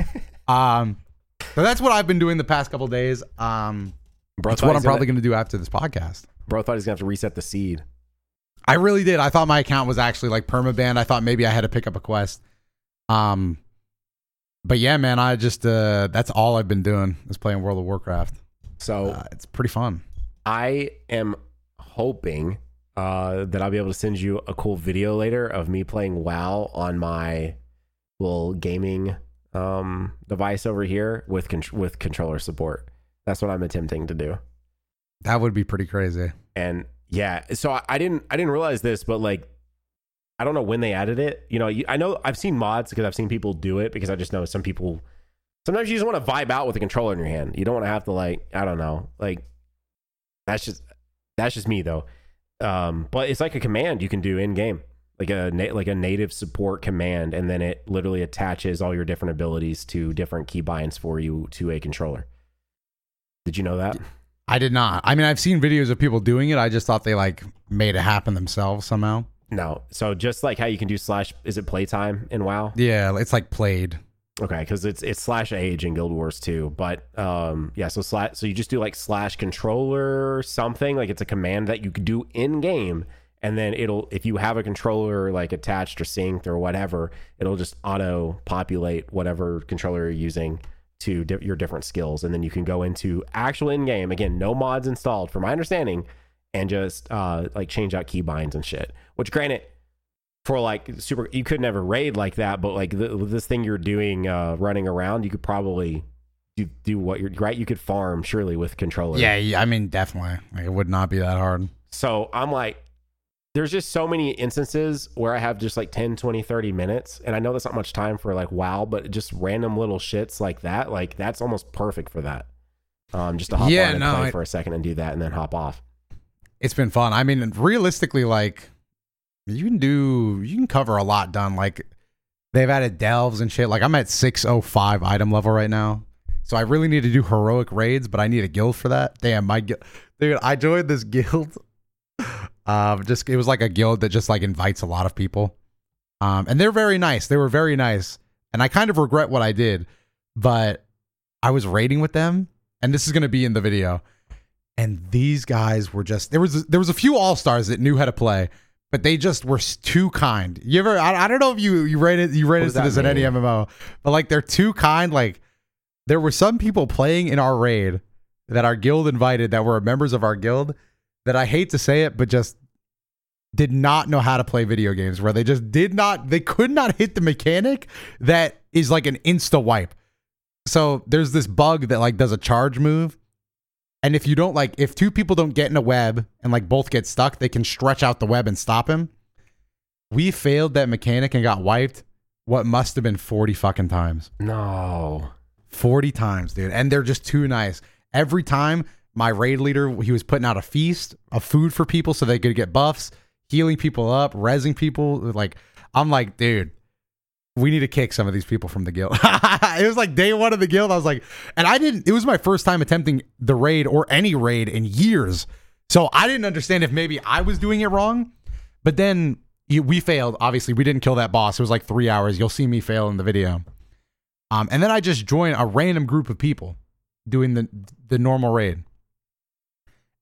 So that's what I've been doing the past couple days. That's what I'm probably going to do after this podcast. Bro thought he's going to have to reset the seed. I really did. I thought my account was actually like permabanned. I thought maybe I had to pick up a quest. But yeah, man, I just that's all I've been doing is playing World of Warcraft. So it's pretty fun. I am hoping that I'll be able to send you a cool video later of me playing WoW on my little gaming device over here with controller support. That's what I'm attempting to do. That would be pretty crazy. And yeah, so I didn't realize this, but like I don't know when they added it. You know, I know I've seen mods because I've seen people do it because I just know some people. Sometimes you just want to vibe out with a controller in your hand. You don't want to have to like, I don't know, like that's just me though. But it's like a command you can do in game, like a native support command, and then it literally attaches all your different abilities to different keybinds for you to a controller. Did you know that? I did not. I mean, I've seen videos of people doing it. I just thought they like made it happen themselves somehow. No. So just like how you can do is it playtime in WoW? Yeah, it's like played. Okay, because it's /age in Guild Wars too. But yeah, so you just do like /controller something, like it's a command that you could do in game, and then if you have a controller like attached or synced or whatever, it'll just auto populate whatever controller you're using to your different skills, and then you can go into actual in-game, again, no mods installed from my understanding, and just like change out keybinds and shit, which granted for like super, you could never raid like that, but like this thing you're doing running around, you could probably do what you're right. You could farm surely with controller. Yeah, I mean, definitely. Like, it would not be that hard. So I'm like, there's just so many instances where I have just like 10, 20, 30 minutes. And I know that's not much time for like WoW, but just random little shits like that. Like that's almost perfect for that. Just to hop on and play for a second and do that and then hop off. It's been fun. I mean, realistically, like you can cover a lot done. Like they've added delves and shit. Like I'm at 605 item level right now. So I really need to do heroic raids, but I need a guild for that. Damn, dude, I joined this guild. It was like a guild that just like invites a lot of people. And they're very nice. They were very nice. And I kind of regret what I did, but I was raiding with them, and this is going to be in the video. And these guys were just, there was a few all-stars that knew how to play, but they just were too kind. You ever, I don't know if you ran into this in any MMO, but like they're too kind. Like there were some people playing in our raid that our guild invited that were members of our guild that I hate to say it, but just did not know how to play video games, where they could not hit the mechanic that is like an insta wipe. So there's this bug that like does a charge move. And if you don't if 2 people don't get in a web and like both get stuck, they can stretch out the web and stop him. We failed that mechanic and got wiped what must have been 40 fucking times. No. 40 times, dude. And they're just too nice. Every time my raid leader, he was putting out a feast of food for people so they could get buffs, healing people up, rezzing people. Like, I'm like, dude, we need to kick some of these people from the guild. It was like day 1 of the guild. I was like, and it was my first time attempting the raid or any raid in years. So I didn't understand if maybe I was doing it wrong, but then we failed. Obviously we didn't kill that boss. It was like 3 hours. You'll see me fail in the video. And then I just joined a random group of people doing the normal raid.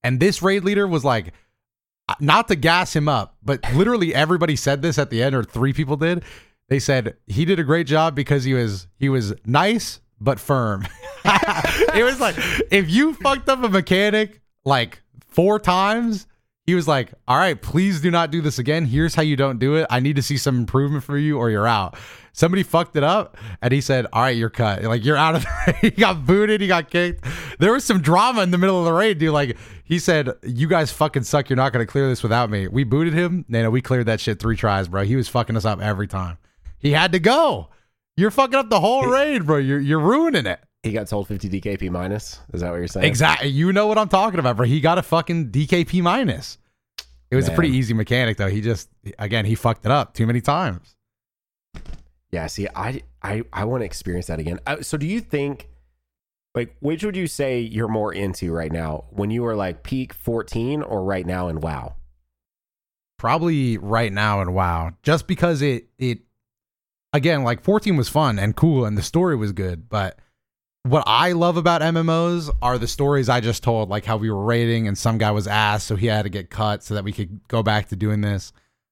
And this raid leader was like, not to gas him up, but literally everybody said this at the end, or 3 people did. They said he did a great job because he was nice but firm. It was like, if you fucked up a mechanic like 4 times, he was like, all right, please do not do this again. Here's how you don't do it. I need to see some improvement for you or you're out. Somebody fucked it up and he said, all right, you're cut. Like, you're out of the raid. He got booted. He got kicked. There was some drama in the middle of the raid, dude. Like, he said, you guys fucking suck. You're not going to clear this without me. We booted him. No, we cleared that shit 3 tries, bro. He was fucking us up every time. He had to go. You're fucking up the whole raid, bro. You're ruining it. He got told 50 DKP minus. Is that what you're saying? Exactly. You know what I'm talking about, bro. He got a fucking DKP minus. It was a pretty easy mechanic, though. He just, again, he fucked it up too many times. Yeah, see, I want to experience that again. So do you think, like, which would you say you're more into right now? When you were like peak 14 or right now in WoW? Probably right now in WoW. Just because it again, like 14 was fun and cool and the story was good, but what I love about MMOs are the stories I just told, like how we were raiding and some guy was ass, so he had to get cut so that we could go back to doing this.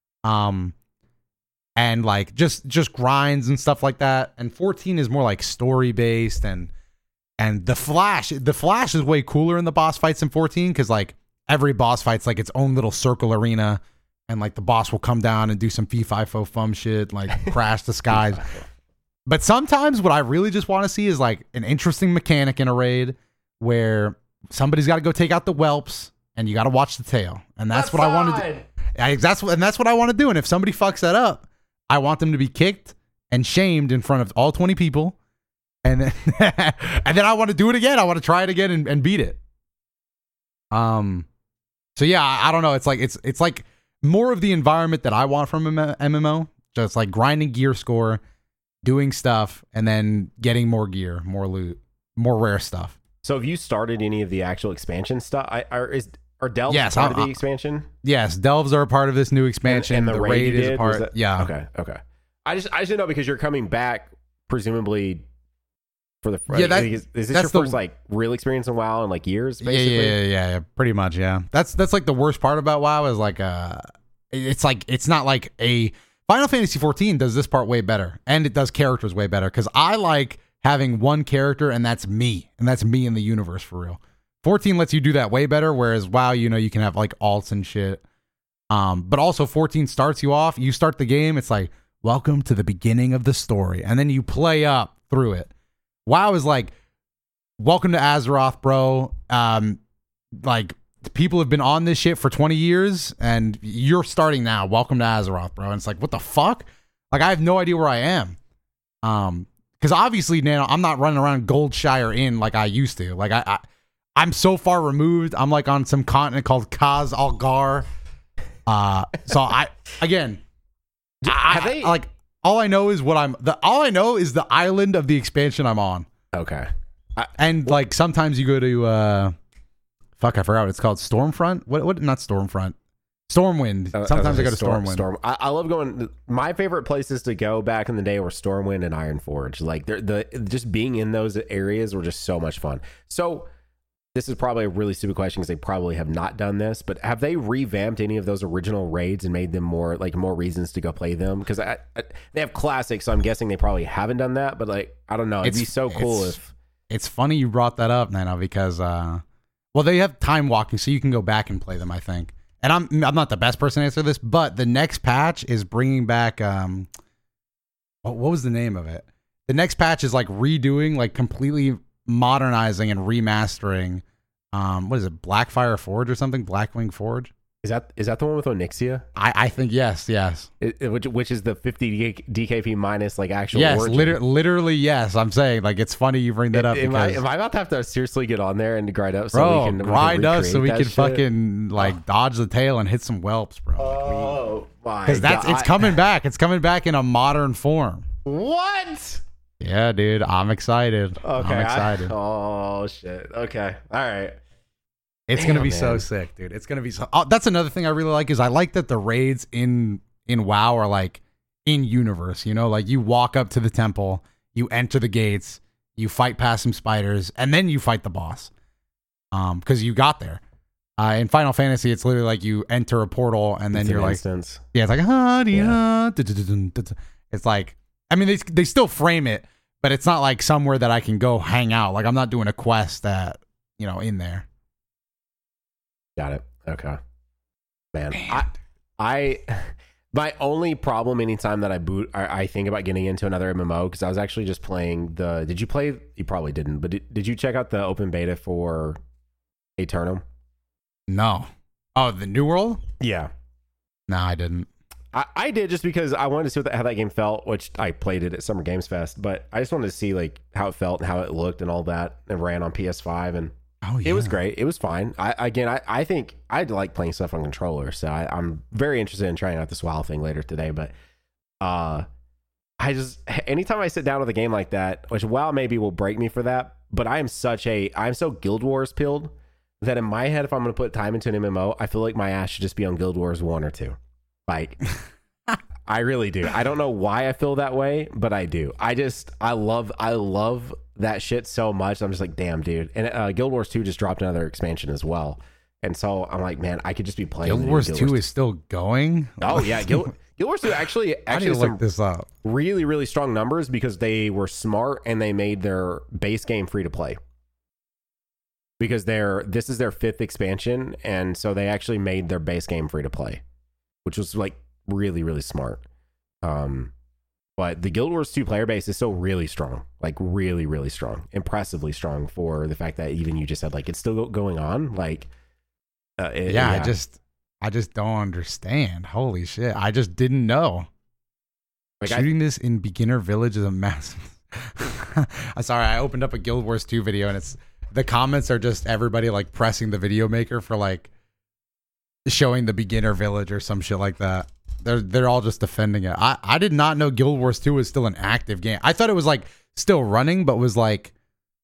And like just grinds and stuff like that. And 14 is more like story based and the Flash is way cooler in the boss fights in 14 because like every boss fight's like its own little circle arena and like the boss will come down and do some fee-fi-fo fum shit, like crash the skies. But sometimes what I really just want to see is like an interesting mechanic in a raid where somebody's got to go take out the whelps and you got to watch the tail. And that's what I want to do. That's what I want to do. And if somebody fucks that up, I want them to be kicked and shamed in front of all 20 people. And then, and then I want to do it again. I want to try it again and beat it. So yeah, I don't know. It's like more of the environment that I want from an MMO. Just like grinding gear score, doing stuff, and then getting more gear, more loot, more rare stuff. So have you started any of the actual expansion stuff? Are delves part of the expansion? Yes, delves are a part of this new expansion. And the raid is a part. Yeah. Okay. I just didn't know because you're coming back presumably for the is this your first like real experience in WoW in like years? Basically? Yeah. Pretty much. Yeah. That's like the worst part about WoW is like it's not like a Final Fantasy 14 does this part way better, and it does characters way better because I like having one character and that's me in the universe for real. 14 lets you do that way better, whereas WoW, you can have like alts and shit. But also 14 starts you off. You start the game, it's like, welcome to the beginning of the story, and then you play up through it. WoW is like, welcome to Azeroth, bro. Like, people have been on this shit for 20 years, and you're starting now. Welcome to Azeroth, bro. And it's like, what the fuck? Like, I have no idea where I am. Because obviously now I'm not running around Goldshire Inn like I used to. Like, I'm so far removed. I'm like on some continent called Kaz Algar. So all I know is the island of the expansion I'm on. Okay. And like sometimes you go to fuck, I forgot what it's called. Stormfront? What not Stormfront. Stormwind. Sometimes I go to Stormwind. I love going. My favorite places to go back in the day were Stormwind and Ironforge. Like just being in those areas were just so much fun. So this is probably a really stupid question because they probably have not done this, but have they revamped any of those original raids and made them more reasons to go play them? Because they have classics, so I'm guessing they probably haven't done that. But like, I don't know. It'd be so cool if. It's funny you brought that up, Nano, because they have time walking, so you can go back and play them, I think. And I'm not the best person to answer this, but the next patch is bringing back what was the name of it? The next patch is like redoing, like completely modernizing and remastering what is it, Blackfire Forge or something? Blackwing Forge? Is that the one with Onyxia? I think yes. Which is the 50 DKP minus like actual. Yes, literally yes. I'm saying like it's funny you bring that up. Am I about to have to seriously get on there and grind up so we can fucking like dodge the tail and hit some whelps, bro. Oh my! Because it's coming back. It's coming back in a modern form. What? Yeah, dude. I'm excited. Okay. I'm excited. Oh shit. Okay. All right. It's going to be so sick, dude. It's going to be so... that's another thing I really like is I like that the raids in WoW are like in universe, like you walk up to the temple, you enter the gates, you fight past some spiders, and then you fight the boss. Because you got there. In Final Fantasy, it's literally like you enter a portal and then you're like, instance. Yeah, it's like, it's like, I mean, they still frame it, but it's not like somewhere that I can go hang out. Like I'm not doing a quest that, in there. Got it. Okay. Man, I my only problem anytime that I think about getting into another MMO, because I was actually just playing did you play? You probably didn't, but did you check out the open beta for Aeternum? No. Oh, the New World? Yeah. No, I didn't. I did just because I wanted to see how that game felt, which I played it at Summer Games Fest, but I just wanted to see like how it felt and how it looked and all that. It ran on PS5 and it was great. It was fine. I think I'd like playing stuff on controller, so I'm very interested in trying out this WoW thing later today. But I just anytime I sit down with a game like that, which WoW maybe will break me for that, but I'm so Guild Wars pilled that in my head, if I'm going to put time into an MMO, I feel like my ass should just be on Guild Wars 1 or 2. Like, I really do. I don't know why I feel that way, but I do. I love that shit so much. I'm just like, damn, dude. And Guild Wars 2 just dropped another expansion as well. And so I'm like, man, I could just be playing. Guild Wars 2 is still going? Oh, yeah. Guild Wars 2 actually I need to look this up. Really, really strong numbers because they were smart and they made their base game free to play. Because this is their 5th expansion, and so they actually made their base game free to play, which was like really, really smart. But the Guild Wars 2 player base is still really strong, like really, really strong, impressively strong for the fact that even you just said like it's still going on. Like, I just don't understand. Holy shit, I just didn't know. Like shooting this in beginner village is a massive. I'm sorry, I opened up a Guild Wars 2 video and the comments are just everybody like pressing the video maker for like showing the beginner village or some shit like that. They're all just defending it. I did not know Guild Wars 2 was still an active game. I thought it was like still running, but was like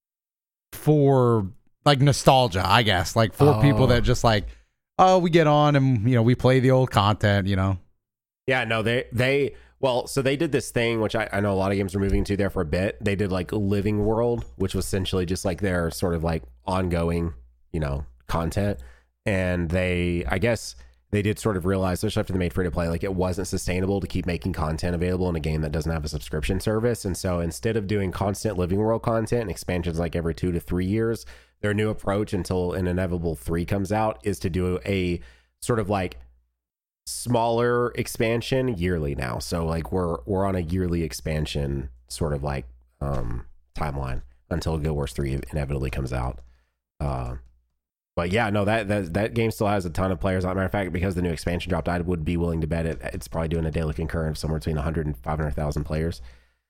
for like nostalgia, I guess. Like for people that just like, we get on and we play the old content, Yeah, no, so they did this thing, which I know a lot of games are moving to there for a bit. They did like Living World, which was essentially just like their sort of like ongoing, content. And I guess they did sort of realize, especially after they made free to play, like it wasn't sustainable to keep making content available in a game that doesn't have a subscription service. And so instead of doing constant Living World content and expansions like every 2 to 3 years, their new approach until an inevitable 3 comes out is to do a sort of like smaller expansion yearly now. So like we're on a yearly expansion sort of like timeline until Guild Wars 3 inevitably comes out. But yeah, no, that game still has a ton of players. As a matter of fact, because the new expansion dropped, I would be willing to bet it's probably doing a daily concurrent somewhere between 100 and 500,000 players.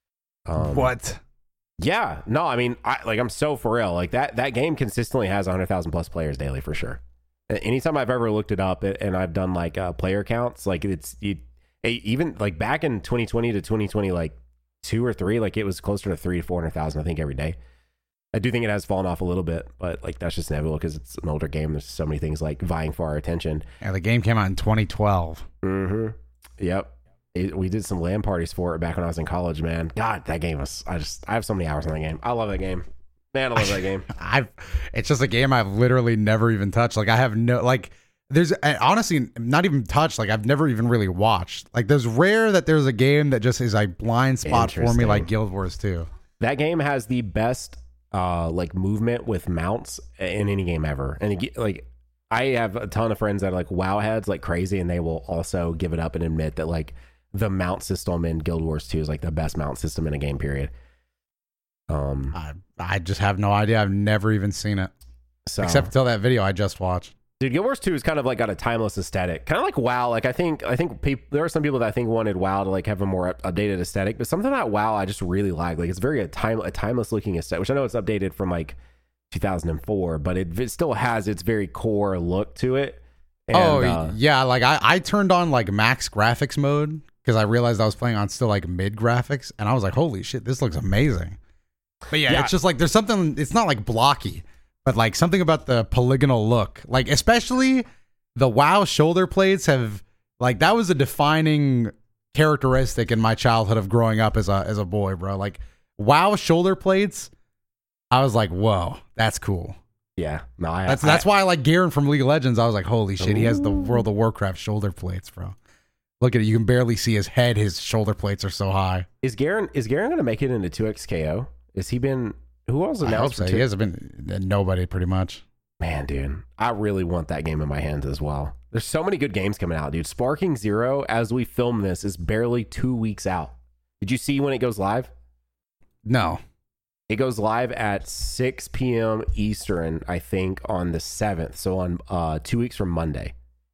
What? Yeah, no, I mean, I'm so for real. Like that game consistently has 100,000 plus players daily for sure. Anytime I've ever looked it up and I've done like player counts, like even like back in 2020 to 2020, like 2 or 3, like it was closer to 300 to 400,000, I think, every day. I do think it has fallen off a little bit, but like that's just inevitable because it's an older game. There's so many things like vying for our attention. Yeah, the game came out in 2012. Mm-hmm. Yep. We did some LAN parties for it back when I was in college, man. God, that game was, I have so many hours on that game. I love that game. Man, I love that game. It's just a game I've literally never even touched. Like I have no, like there's honestly not even touched. Like I've never even really watched. Like there's rare that there's a game that just is a blind spot for me like Guild Wars 2. That game has the best like movement with mounts in any game ever. And like I have a ton of friends that are like WoW heads like crazy, and they will also give it up and admit that like the mount system in Guild Wars 2 is like the best mount system in a game, period. I just have no idea. I've never even seen it. Except until that video I just watched. Dude, Guild Wars 2 is kind of like got a timeless aesthetic. Kind of like WoW. Like I think there are some people that I think wanted WoW to like have a more updated aesthetic, but something about WoW I just really like. Like it's very a timeless looking aesthetic, which I know it's updated from like 2004, but it still has its very core look to it. And, yeah, like I turned on like max graphics mode because I realized I was playing on still like mid graphics, and I was like, holy shit, this looks amazing. But yeah, it's just like there's something, it's not like blocky, but like something about the polygonal look, like especially the WoW shoulder plates have like, that was a defining characteristic in my childhood of growing up as a boy, bro. Like WoW shoulder plates, I was like, whoa, that's cool. Yeah, no, that's why I like Garen from League of Legends. I was like, holy shit, he has the World of Warcraft shoulder plates, bro. Look at it, you can barely see his head. His shoulder plates are so high. Is Garen going to make it into 2XKO? Has he been? Who else announced? I hope so. He hasn't been nobody, pretty much. Man, dude, I really want that game in my hands as well. There's so many good games coming out, dude. Sparking Zero, as we film this, is barely 2 weeks out. Did you see when it goes live? No. It goes live at 6 p.m. Eastern, I think, on the 7th. So on 2 weeks from Monday.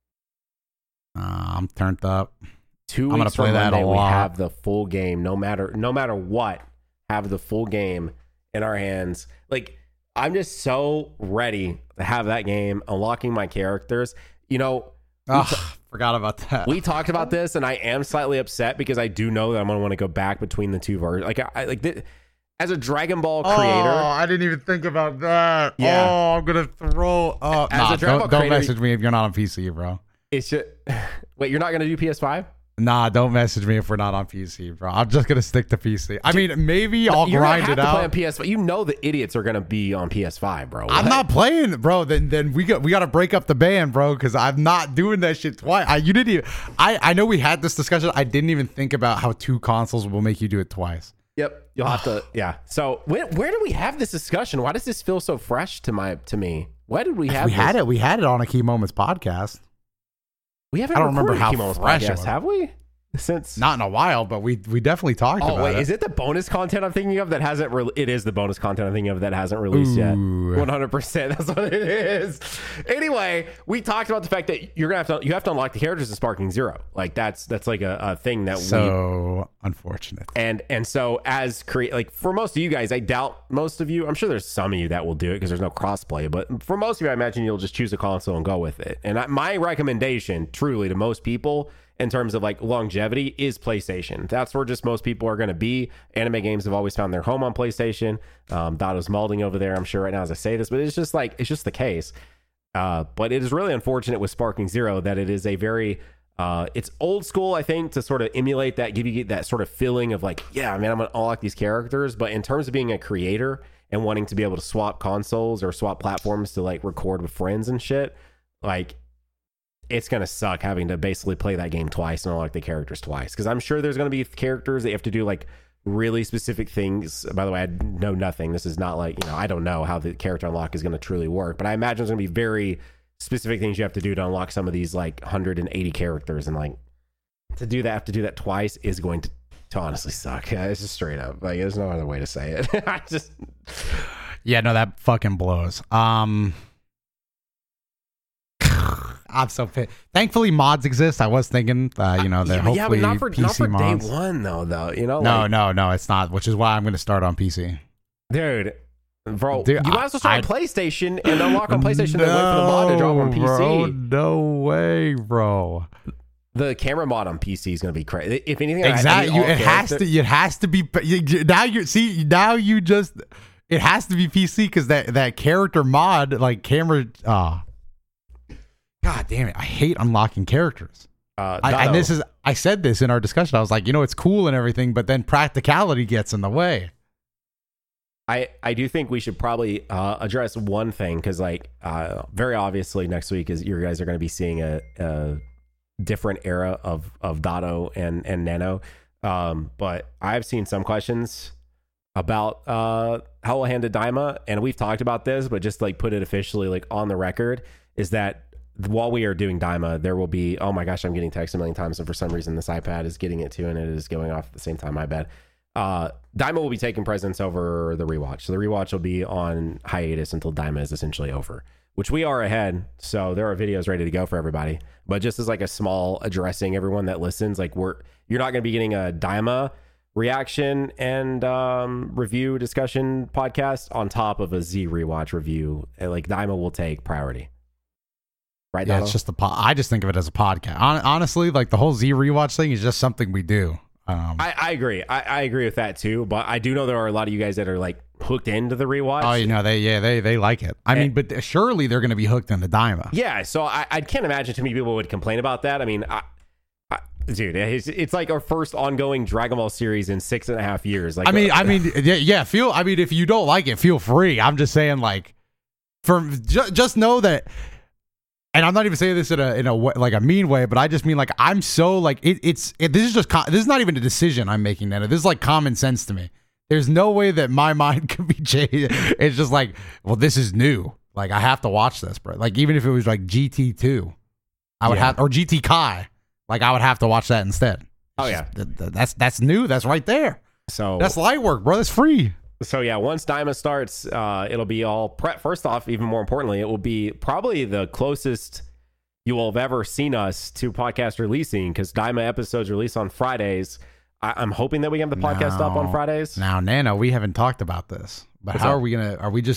I'm turned up. 2 weeks I'm gonna play from that Monday, a lot. we have the full game. No matter what, have the full game in our hands. Like, I'm just so ready to have that game, unlocking my characters. You know, forgot about that. We talked about this, and I am slightly upset because I do know that I'm gonna want to go back between the two versions. Like, as a Dragon Ball creator, I didn't even think about that. Yeah. Oh, I'm gonna throw. Don't message me if you're not on PC, bro. It's just wait. You're not gonna do PS5? Nah, don't message me if we're not on PC, bro. I'm just gonna stick to PC. I mean, maybe I'll grind it out. Play on PS5. You know the idiots are gonna be on PS5, bro. I'm not playing, bro. Then we got to break up the band, bro, because I'm not doing that shit twice. I know we had this discussion. I didn't even think about how 2 consoles will make you do it twice. Yep, you'll have to. Yeah. So where do we have this discussion? Why does this feel so fresh to me? Why did we have? We had it on a Key Moments podcast. We haven't. I don't remember how fresh it was. Have we? Since not in a while, but we definitely talked about it. Oh wait, is it the bonus content I'm thinking of that hasn't? It is the bonus content I'm thinking of that hasn't released yet. 100%. That's what it is. Anyway, we talked about the fact that you have to unlock the characters in Sparking Zero. Like that's like a thing that unfortunate. And so as like for most of you guys, I doubt most of you. I'm sure there's some of you that will do it because there's no crossplay. But for most of you, I imagine you'll just choose a console and go with it. And my recommendation, truly, to most people, in terms of like longevity, is PlayStation. That's where just most people are going to be. Anime games have always found their home on PlayStation. Dotto's malding over there, I'm sure right now as I say this, but it's just the case. But it is really unfortunate with Sparking Zero that it is a very it's old school, I think, to sort of emulate that, give you that sort of feeling of like, yeah, man, I'm going to unlock these characters. But in terms of being a creator and wanting to be able to swap consoles or swap platforms to like record with friends and shit, like, it's going to suck having to basically play that game twice and unlock the characters twice. Because I'm sure there's going to be characters that you have to do like really specific things. By the way, I know nothing. This is not like, I don't know how the character unlock is going to truly work. But I imagine there's going to be very specific things you have to do to unlock some of these like 180 characters. And like to do that twice is going to honestly suck. Yeah, it's just straight up. Like there's no other way to say it. Yeah, no, that fucking blows. I'm so pissed. Thankfully, mods exist. I was thinking, that hopefully but not for mods. Day one though. No, it's not. Which is why I'm going to start on PC. Dude, bro, you might as well start on PlayStation and unlock on PlayStation, then wait for the mod to drop on PC. Bro, no way, bro. The camera mod on PC is going to be crazy. If anything, exactly, it has to be. Now you just it has to be PC because that character mod, like camera. God damn it! I hate unlocking characters. I said this in our discussion. I was like, it's cool and everything, but then practicality gets in the way. I do think we should probably address one thing because, like, very obviously next week is you guys are going to be seeing a different era of Dotto and Nano. But I've seen some questions about Hello-Handed Daima, and we've talked about this, but just like put it officially like on the record is that while we are doing Daima, there will be, oh my gosh, I'm getting text a million times, and for some reason this iPad is getting it too, and it is going off at the same time, my bad. Daima will be taking precedence over the rewatch. So the rewatch will be on hiatus until Daima is essentially over, which we are ahead. So there are videos ready to go for everybody. But just as like a small addressing everyone that listens, like you're not going to be getting a Daima reaction and review discussion podcast on top of a Z rewatch review. Like Daima will take priority. Right. Yeah, it's just I just think of it as a podcast. Honestly, like the whole Z rewatch thing is just something we do. I agree. I agree with that too. But I do know there are a lot of you guys that are like hooked into the rewatch. Oh, they like it. I mean, but surely they're going to be hooked into Daima. Yeah. So I can't imagine too many people would complain about that. I mean, dude, it's like our first ongoing Dragon Ball series in 6.5 years. Like, I mean, if you don't like it, feel free. I'm just saying, like, just know that. And I'm not even saying this in a like a mean way, but I just mean like I'm so like this is not even a decision I'm making, Nana. This is like common sense to me. There's no way that my mind could be changed. It's just like, well, this is new. Like I have to watch this, bro. Like even if it was like GT2, I would have, or GT Kai, like I would have to watch that instead. Oh yeah, that's new. That's right there. So that's light work, bro. That's free. So yeah, once Daima starts, it'll be all prep. First off, even more importantly, it will be probably the closest you will have ever seen us to podcast releasing, because Daima episodes release on Fridays. I'm hoping that we have the podcast up on Fridays. Now, Nano, we haven't talked about this, but how are we gonna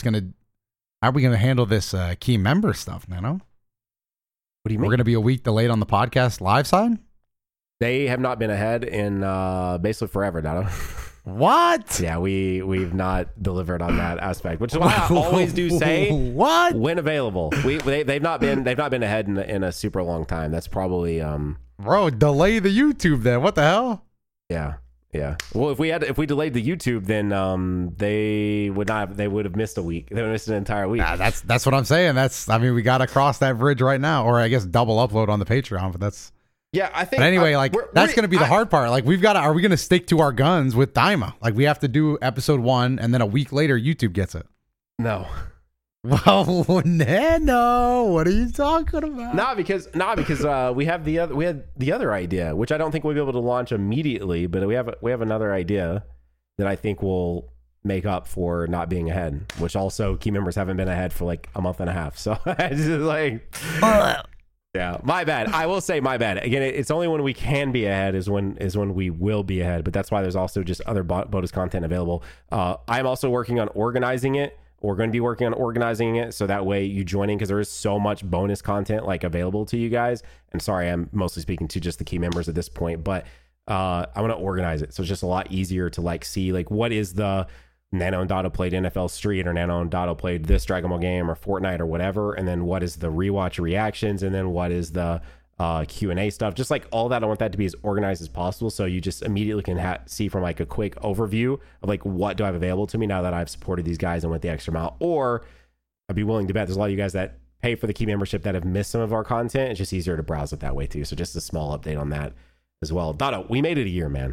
handle this key member stuff, Nano? What do you mean? We're gonna be a week delayed on the podcast live side? They have not been ahead in basically forever, Nano. What? Yeah, we've not delivered on that aspect, which is why I always do say what when available. They've not been ahead in a super long time. That's probably bro, delay the YouTube then. What the hell? Yeah. Well, if we delayed the YouTube, then they would have missed a week. They would have missed an entire week. Yeah, that's what I'm saying. We got to cross that bridge right now, or I guess double upload on the Patreon. But that's. Yeah, I think. But anyway, that's going to be the hard part. Like, are we going to stick to our guns with Daima? Like, we have to do episode 1, and then a week later, YouTube gets it. No. Well, no. What are you talking about? Because we had the other idea, which I don't think we'll be able to launch immediately, but we have another idea that I think will make up for not being ahead, which also key members haven't been ahead for like a month and a half. So it's just like. Yeah, my bad. I will say my bad. Again, it's only when we can be ahead is when we will be ahead. But that's why there's also just other bonus content available. I'm also working on organizing it. We're going to be working on organizing it so that way you join in, because there is so much bonus content like available to you guys. And sorry, I'm mostly speaking to just the key members at this point, but I want to organize it so it's just a lot easier to like see like what is the Nano and Dotto played NFL Street, or Nano and Dotto played this Dragon Ball game or Fortnite or whatever, and then what is the rewatch reactions, and then what is the Q&A stuff, just like all that. I want that to be as organized as possible, so you just immediately can see from like a quick overview of like what do I have available to me now that I've supported these guys and went the extra mile. Or I'd be willing to bet there's a lot of you guys that pay for the key membership that have missed some of our content. It's just easier to browse it that way too. So just a small update on that as well. Dotto, we made it a year, man.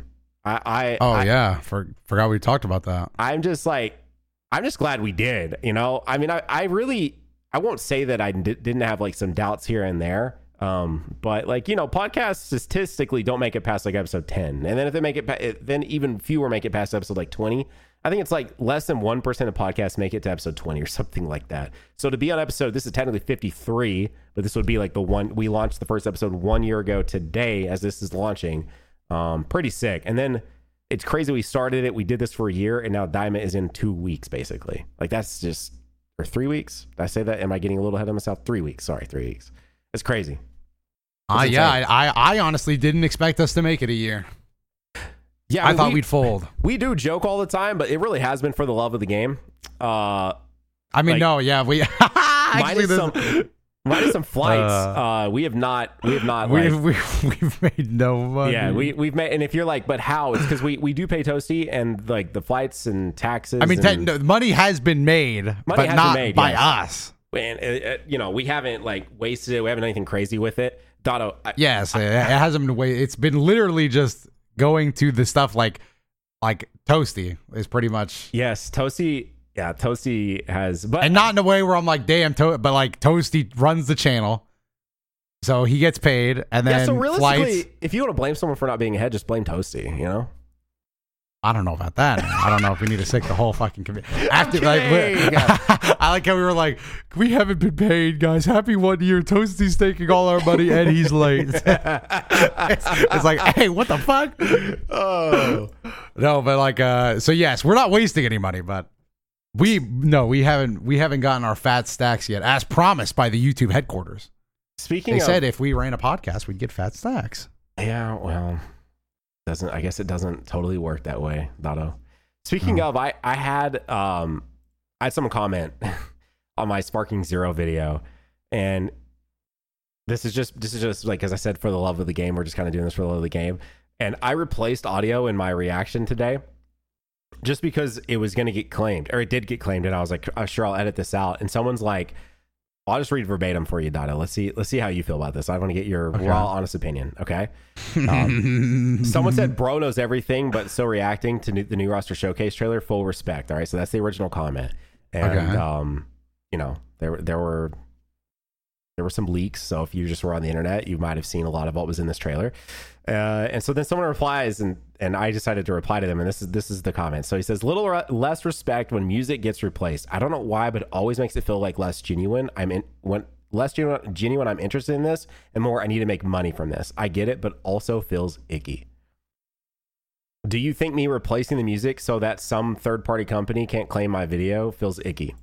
Forgot we talked about that. I'm just glad we did, you know. I mean, I won't say that I didn't have like some doubts here and there, but like, you know, podcasts statistically don't make it past like episode 10, and then if they make it then even fewer make it past episode like 20. I think it's like less than 1% of podcasts make it to episode 20 or something like that. So to be on episode, this is technically 53, but this would be like the one we launched the first episode 1 year ago today as this is launching. Pretty sick. And then it's crazy. We started it. We did this for a year, and now Daima is in 2 weeks, basically. Like that's just, or 3 weeks. Did I say that? Am I getting a little ahead of myself? 3 weeks. Sorry, 3 weeks. It's crazy. I honestly didn't expect us to make it a year. Yeah, I thought we'd fold. We do joke all the time, but it really has been for the love of the game. We actually minus some flights. We've made no money. Yeah, we've made, and if you're like, but how? It's because we do pay Toasty, and like the flights and taxes. I mean, money has been made, but not by us. And you know, we haven't like wasted it. We haven't done anything crazy with it. Dotto. Yes, it hasn't been wasted. It's been literally just going to the stuff like Toasty is pretty much. Yes, Toasty. Yeah, Toasty has, but and not in a way where I'm like, damn, but like Toasty runs the channel, so he gets paid, and then so realistically, flights, if you want to blame someone for not being ahead, just blame Toasty. You know, I don't know about that. I don't know if we need to stick the whole fucking committee. After I like how we were like, we haven't been paid, guys. Happy 1 year. Toasty's taking all our money, and he's late. it's like, hey, what the fuck? Oh no, but like, so yes, we're not wasting any money, but. We haven't gotten our fat stacks yet, as promised by the YouTube headquarters. They said if we ran a podcast, we'd get fat stacks. Yeah, well, I guess it doesn't totally work that way, Dotto. Speaking of, I had someone comment on my Sparking Zero video, and this is just like, as I said, for the love of the game. We're just kind of doing this for the love of the game, and I replaced audio in my reaction today. just because it was going to get claimed, or it did get claimed, and I was like, sure, I'll edit this out. And someone's like, I'll just read verbatim for you, Dada. Let's see how you feel about this. I want to get your raw, honest opinion. Okay. Someone said, "Bro knows everything, but still reacting to the new roster showcase trailer. Full respect." All right, so that's the original comment, and you know, there were some leaks. So if you just were on the internet, you might have seen a lot of what was in this trailer. And so then someone replies, and I decided to reply to them. And this is the comment. So he says, less respect when music gets replaced. I don't know why, but it always makes it feel like less genuine. Less genuine, I'm interested in this, and more, I need to make money from this. I get it, but also feels icky. Do you think me replacing the music so that some third party company can't claim my video feels icky?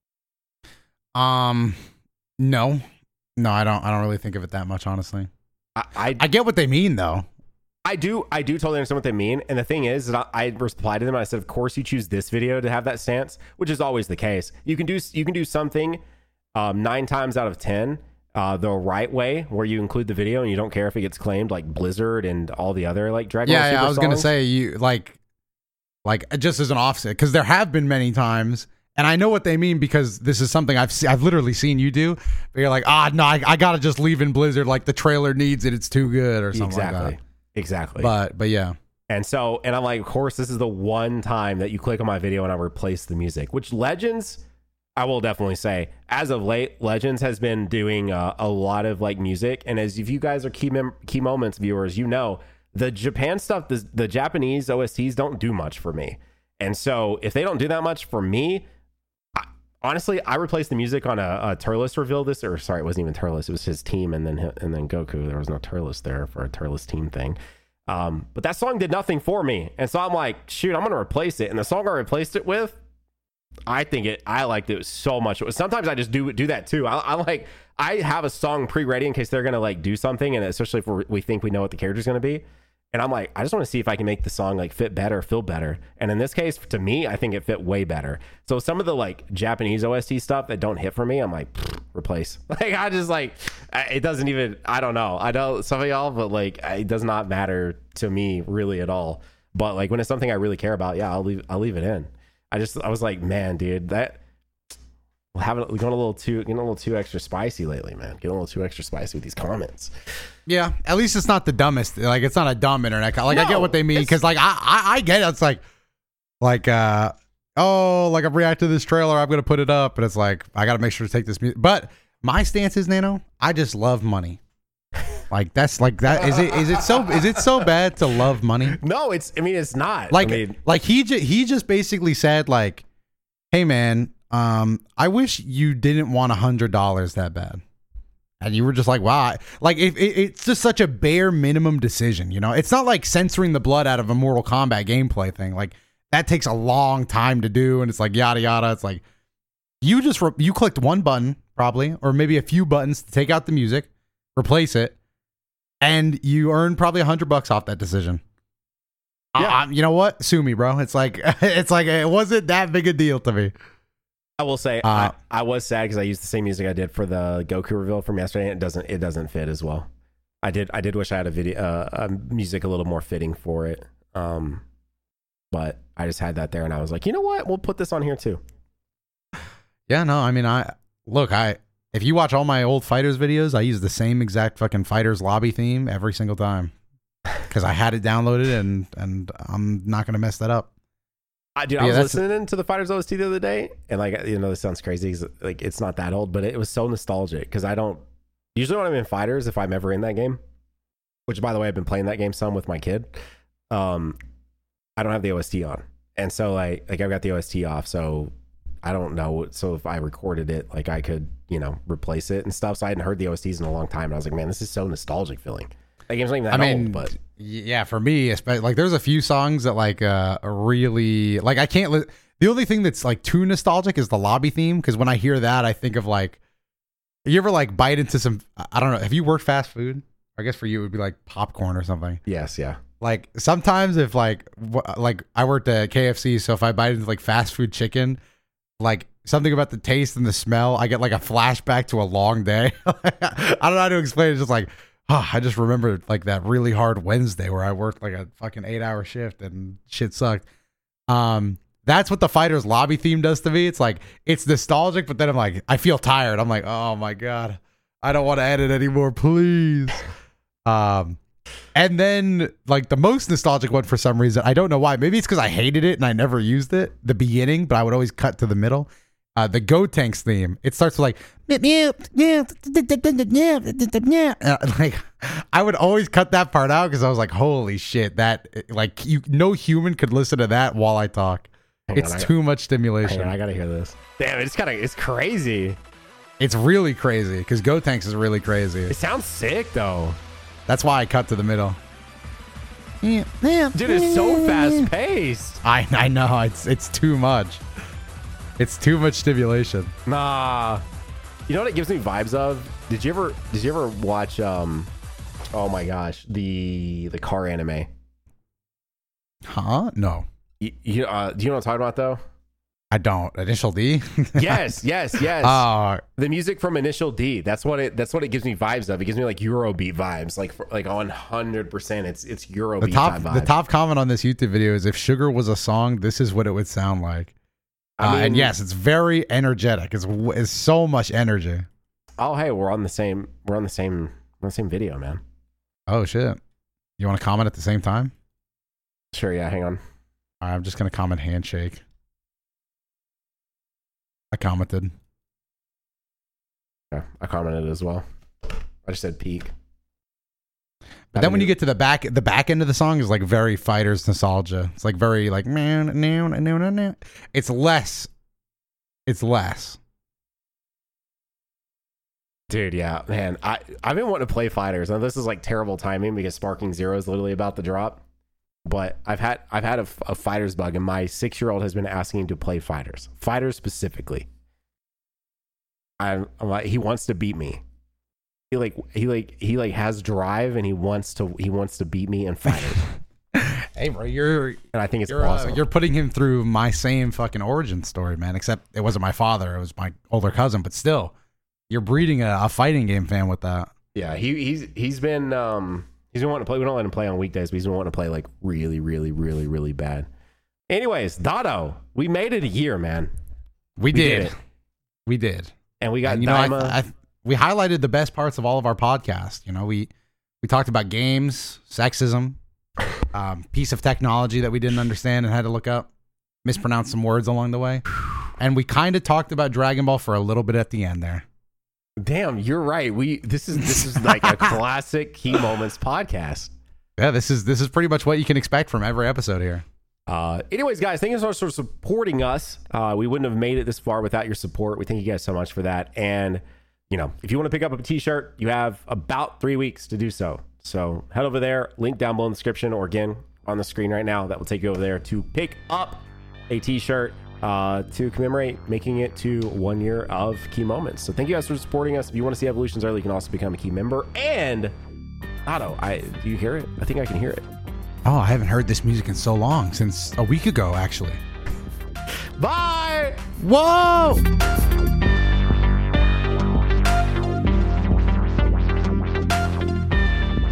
No, I don't really think of it that much, honestly. I get what they mean, though. I do totally understand what they mean. And the thing is that I replied to them and I said, of course you choose this video to have that stance, which is always the case. You can do something 9 times out of 10 the right way, where you include the video and you don't care if it gets claimed, like Blizzard and all the other like Dragon Ball Super I was songs. gonna say, you like just as an offset, because there have been many times. And I know what they mean, because this is something I've literally seen you do. But you're like, no, I gotta just leave in Blizzard. Like the trailer needs it; it's too good, or something like that. Exactly. But yeah. And I'm like, of course, this is the one time that you click on my video and I replace the music. Which Legends, I will definitely say, as of late, Legends has been doing a lot of like music. And if you guys are key moments viewers, you know the Japan stuff, the Japanese OSTs don't do much for me. And so if they don't do that much for me. Honestly, I replaced the music on a Turles reveal it wasn't even Turles, it was his team, and then Goku. There was no Turles there for a Turles team thing. But that song did nothing for me. And so I'm like, shoot, I'm going to replace it. And the song I replaced it with, I liked it so much. Sometimes I just do that too. I have a song pre-ready in case they're going to like do something. And especially if we think we know what the character's going to be. And I'm like, I just want to see if I can make the song like fit better, feel better. And in this case, to me, I think it fit way better. So some of the like Japanese OST stuff that don't hit for me, I'm like, replace. Like I just like, it doesn't even, I don't know. I know some of y'all, but like it does not matter to me really at all. But like when it's something I really care about, yeah, I'll leave it in. I was like, man, dude, that getting a little too extra spicy lately, man. Getting a little too extra spicy with these comments. Yeah, at least it's not the dumbest. Like it's not a dumb internet. Like no, I get what they mean, because like I get it. It's like I'm reacting to this trailer, I'm gonna put it up, and it's like I gotta make sure to take this music. But my stance is, Nano, I just love money. Like that's like that. Is it so bad to love money? No, it's not. Like he just basically said like, hey man, I wish you didn't want $100 that bad. And you were just like, wow. Like, it's just such a bare minimum decision, you know? It's not like censoring the blood out of a Mortal Kombat gameplay thing. Like, that takes a long time to do, and it's like, yada, yada. It's like, you clicked one button, probably, or maybe a few buttons to take out the music, replace it, and you earned probably $100 off that decision. Yeah. You know what? Sue me, bro. It's like, it wasn't that big a deal to me. I will say I was sad because I used the same music I did for the Goku reveal from yesterday, and it doesn't fit as well. I did wish I had a video music a little more fitting for it, but I just had that there, and I was like, you know what, we'll put this on here too. Yeah, no, I mean, if you watch all my old Fighters videos, I use the same exact fucking Fighters lobby theme every single time because I had it downloaded, and I'm not gonna mess that up. I was listening to the Fighters OST the other day, and like, you know, this sounds crazy, like it's not that old, but it was so nostalgic because I don't usually when I'm in Fighters, if I'm ever in that game, which by the way I've been playing that game some with my kid, I don't have the OST on, and so like I've got the OST off, so I don't know. So if I recorded it, like I could, you know, replace it and stuff. So I hadn't heard the OSTs in a long time, and I was like, man, this is so nostalgic feeling. That game's not even that old, but yeah, for me, especially, like there's a few songs that like really like I can't. The only thing that's like too nostalgic is the lobby theme, because when I hear that, I think of like, you ever like bite into some, I don't know, have you worked fast food? I guess for you it would be like popcorn or something. Yes, yeah. Like sometimes if like I worked at KFC, so if I bite into like fast food chicken, like something about the taste and the smell, I get like a flashback to a long day. I don't know how to explain it. It's just like, I just remember like that really hard Wednesday where I worked like a fucking 8-hour shift and shit sucked. That's what the Fighters Lobby theme does to me. It's like, it's nostalgic, but then I'm like, I feel tired. I'm like, oh my God, I don't want to edit anymore, please. And then like the most nostalgic one for some reason, I don't know why. Maybe it's because I hated it and I never used it, the beginning, but I would always cut to the middle. The Gotenks theme. It starts with like, like I would always cut that part out because I was like, holy shit, that like no human could listen to that while I talk. It's too much stimulation. I gotta hear this. Damn, it's crazy. It's really crazy because Gotenks is really crazy. It sounds sick though. That's why I cut to the middle. Dude, it's so fast paced. I know it's too much. It's too much stimulation. Nah. You know what it gives me vibes of? Did you ever watch oh my gosh, the car anime? Huh? No. Do you know what I'm talking about though? I don't. Initial D? Yes. The music from Initial D. That's what it gives me vibes of. It gives me like Eurobeat vibes. Like 100%. It's Eurobeat vibes. The top comment on this YouTube video is, if sugar was a song, this is what it would sound like. And yes, it's very energetic. It's so much energy. Oh, hey, we're on the same video, man. Oh shit. You want to comment at the same time? Sure, yeah, hang on. All right, I'm just going to comment handshake. I commented. Yeah, I commented as well. I just said peak. But then when you get to the back end of the song is like very Fighters nostalgia. It's like very like man. It's less. Dude, yeah, man. I've been wanting to play Fighters. Now this is like terrible timing because Sparking Zero is literally about to drop. But I've had a Fighters bug, and my 6-year-old has been asking to play Fighters specifically. I'm like, he wants to beat me. He has drive, and he wants to beat me in Fighters. Hey, bro, and I think it's awesome. You're putting him through my same fucking origin story, man. Except it wasn't my father; it was my older cousin. But still, you're breeding a fighting game fan with that. Yeah, he's been wanting to play. We don't let him play on weekdays, but he's been wanting to play like really, really, really, really bad. Anyways, Dotto, we made it a year, man. We did. And we got Daima. We highlighted the best parts of all of our podcasts. You know, we talked about games, sexism, piece of technology that we didn't understand and had to look up, mispronounced some words along the way, and we kind of talked about Dragon Ball for a little bit at the end there. Damn, you're right. This is like a classic Key Moments podcast. Yeah, this is pretty much what you can expect from every episode here. Anyways, guys, thank you so much for supporting us. We wouldn't have made it this far without your support. We thank you guys so much for that. And you know, if you want to pick up a t-shirt, you have about 3 weeks to do so. So head over there, link down below in the description, or again on the screen right now. That will take you over there to pick up a t-shirt to commemorate making it to 1 year of Key Moments. So thank you guys for supporting us. If you want to see evolutions early, you can also become a Key member. And Otto, do you hear it? I think I can hear it. Oh, I haven't heard this music in so long, since a week ago, actually. Bye. Whoa.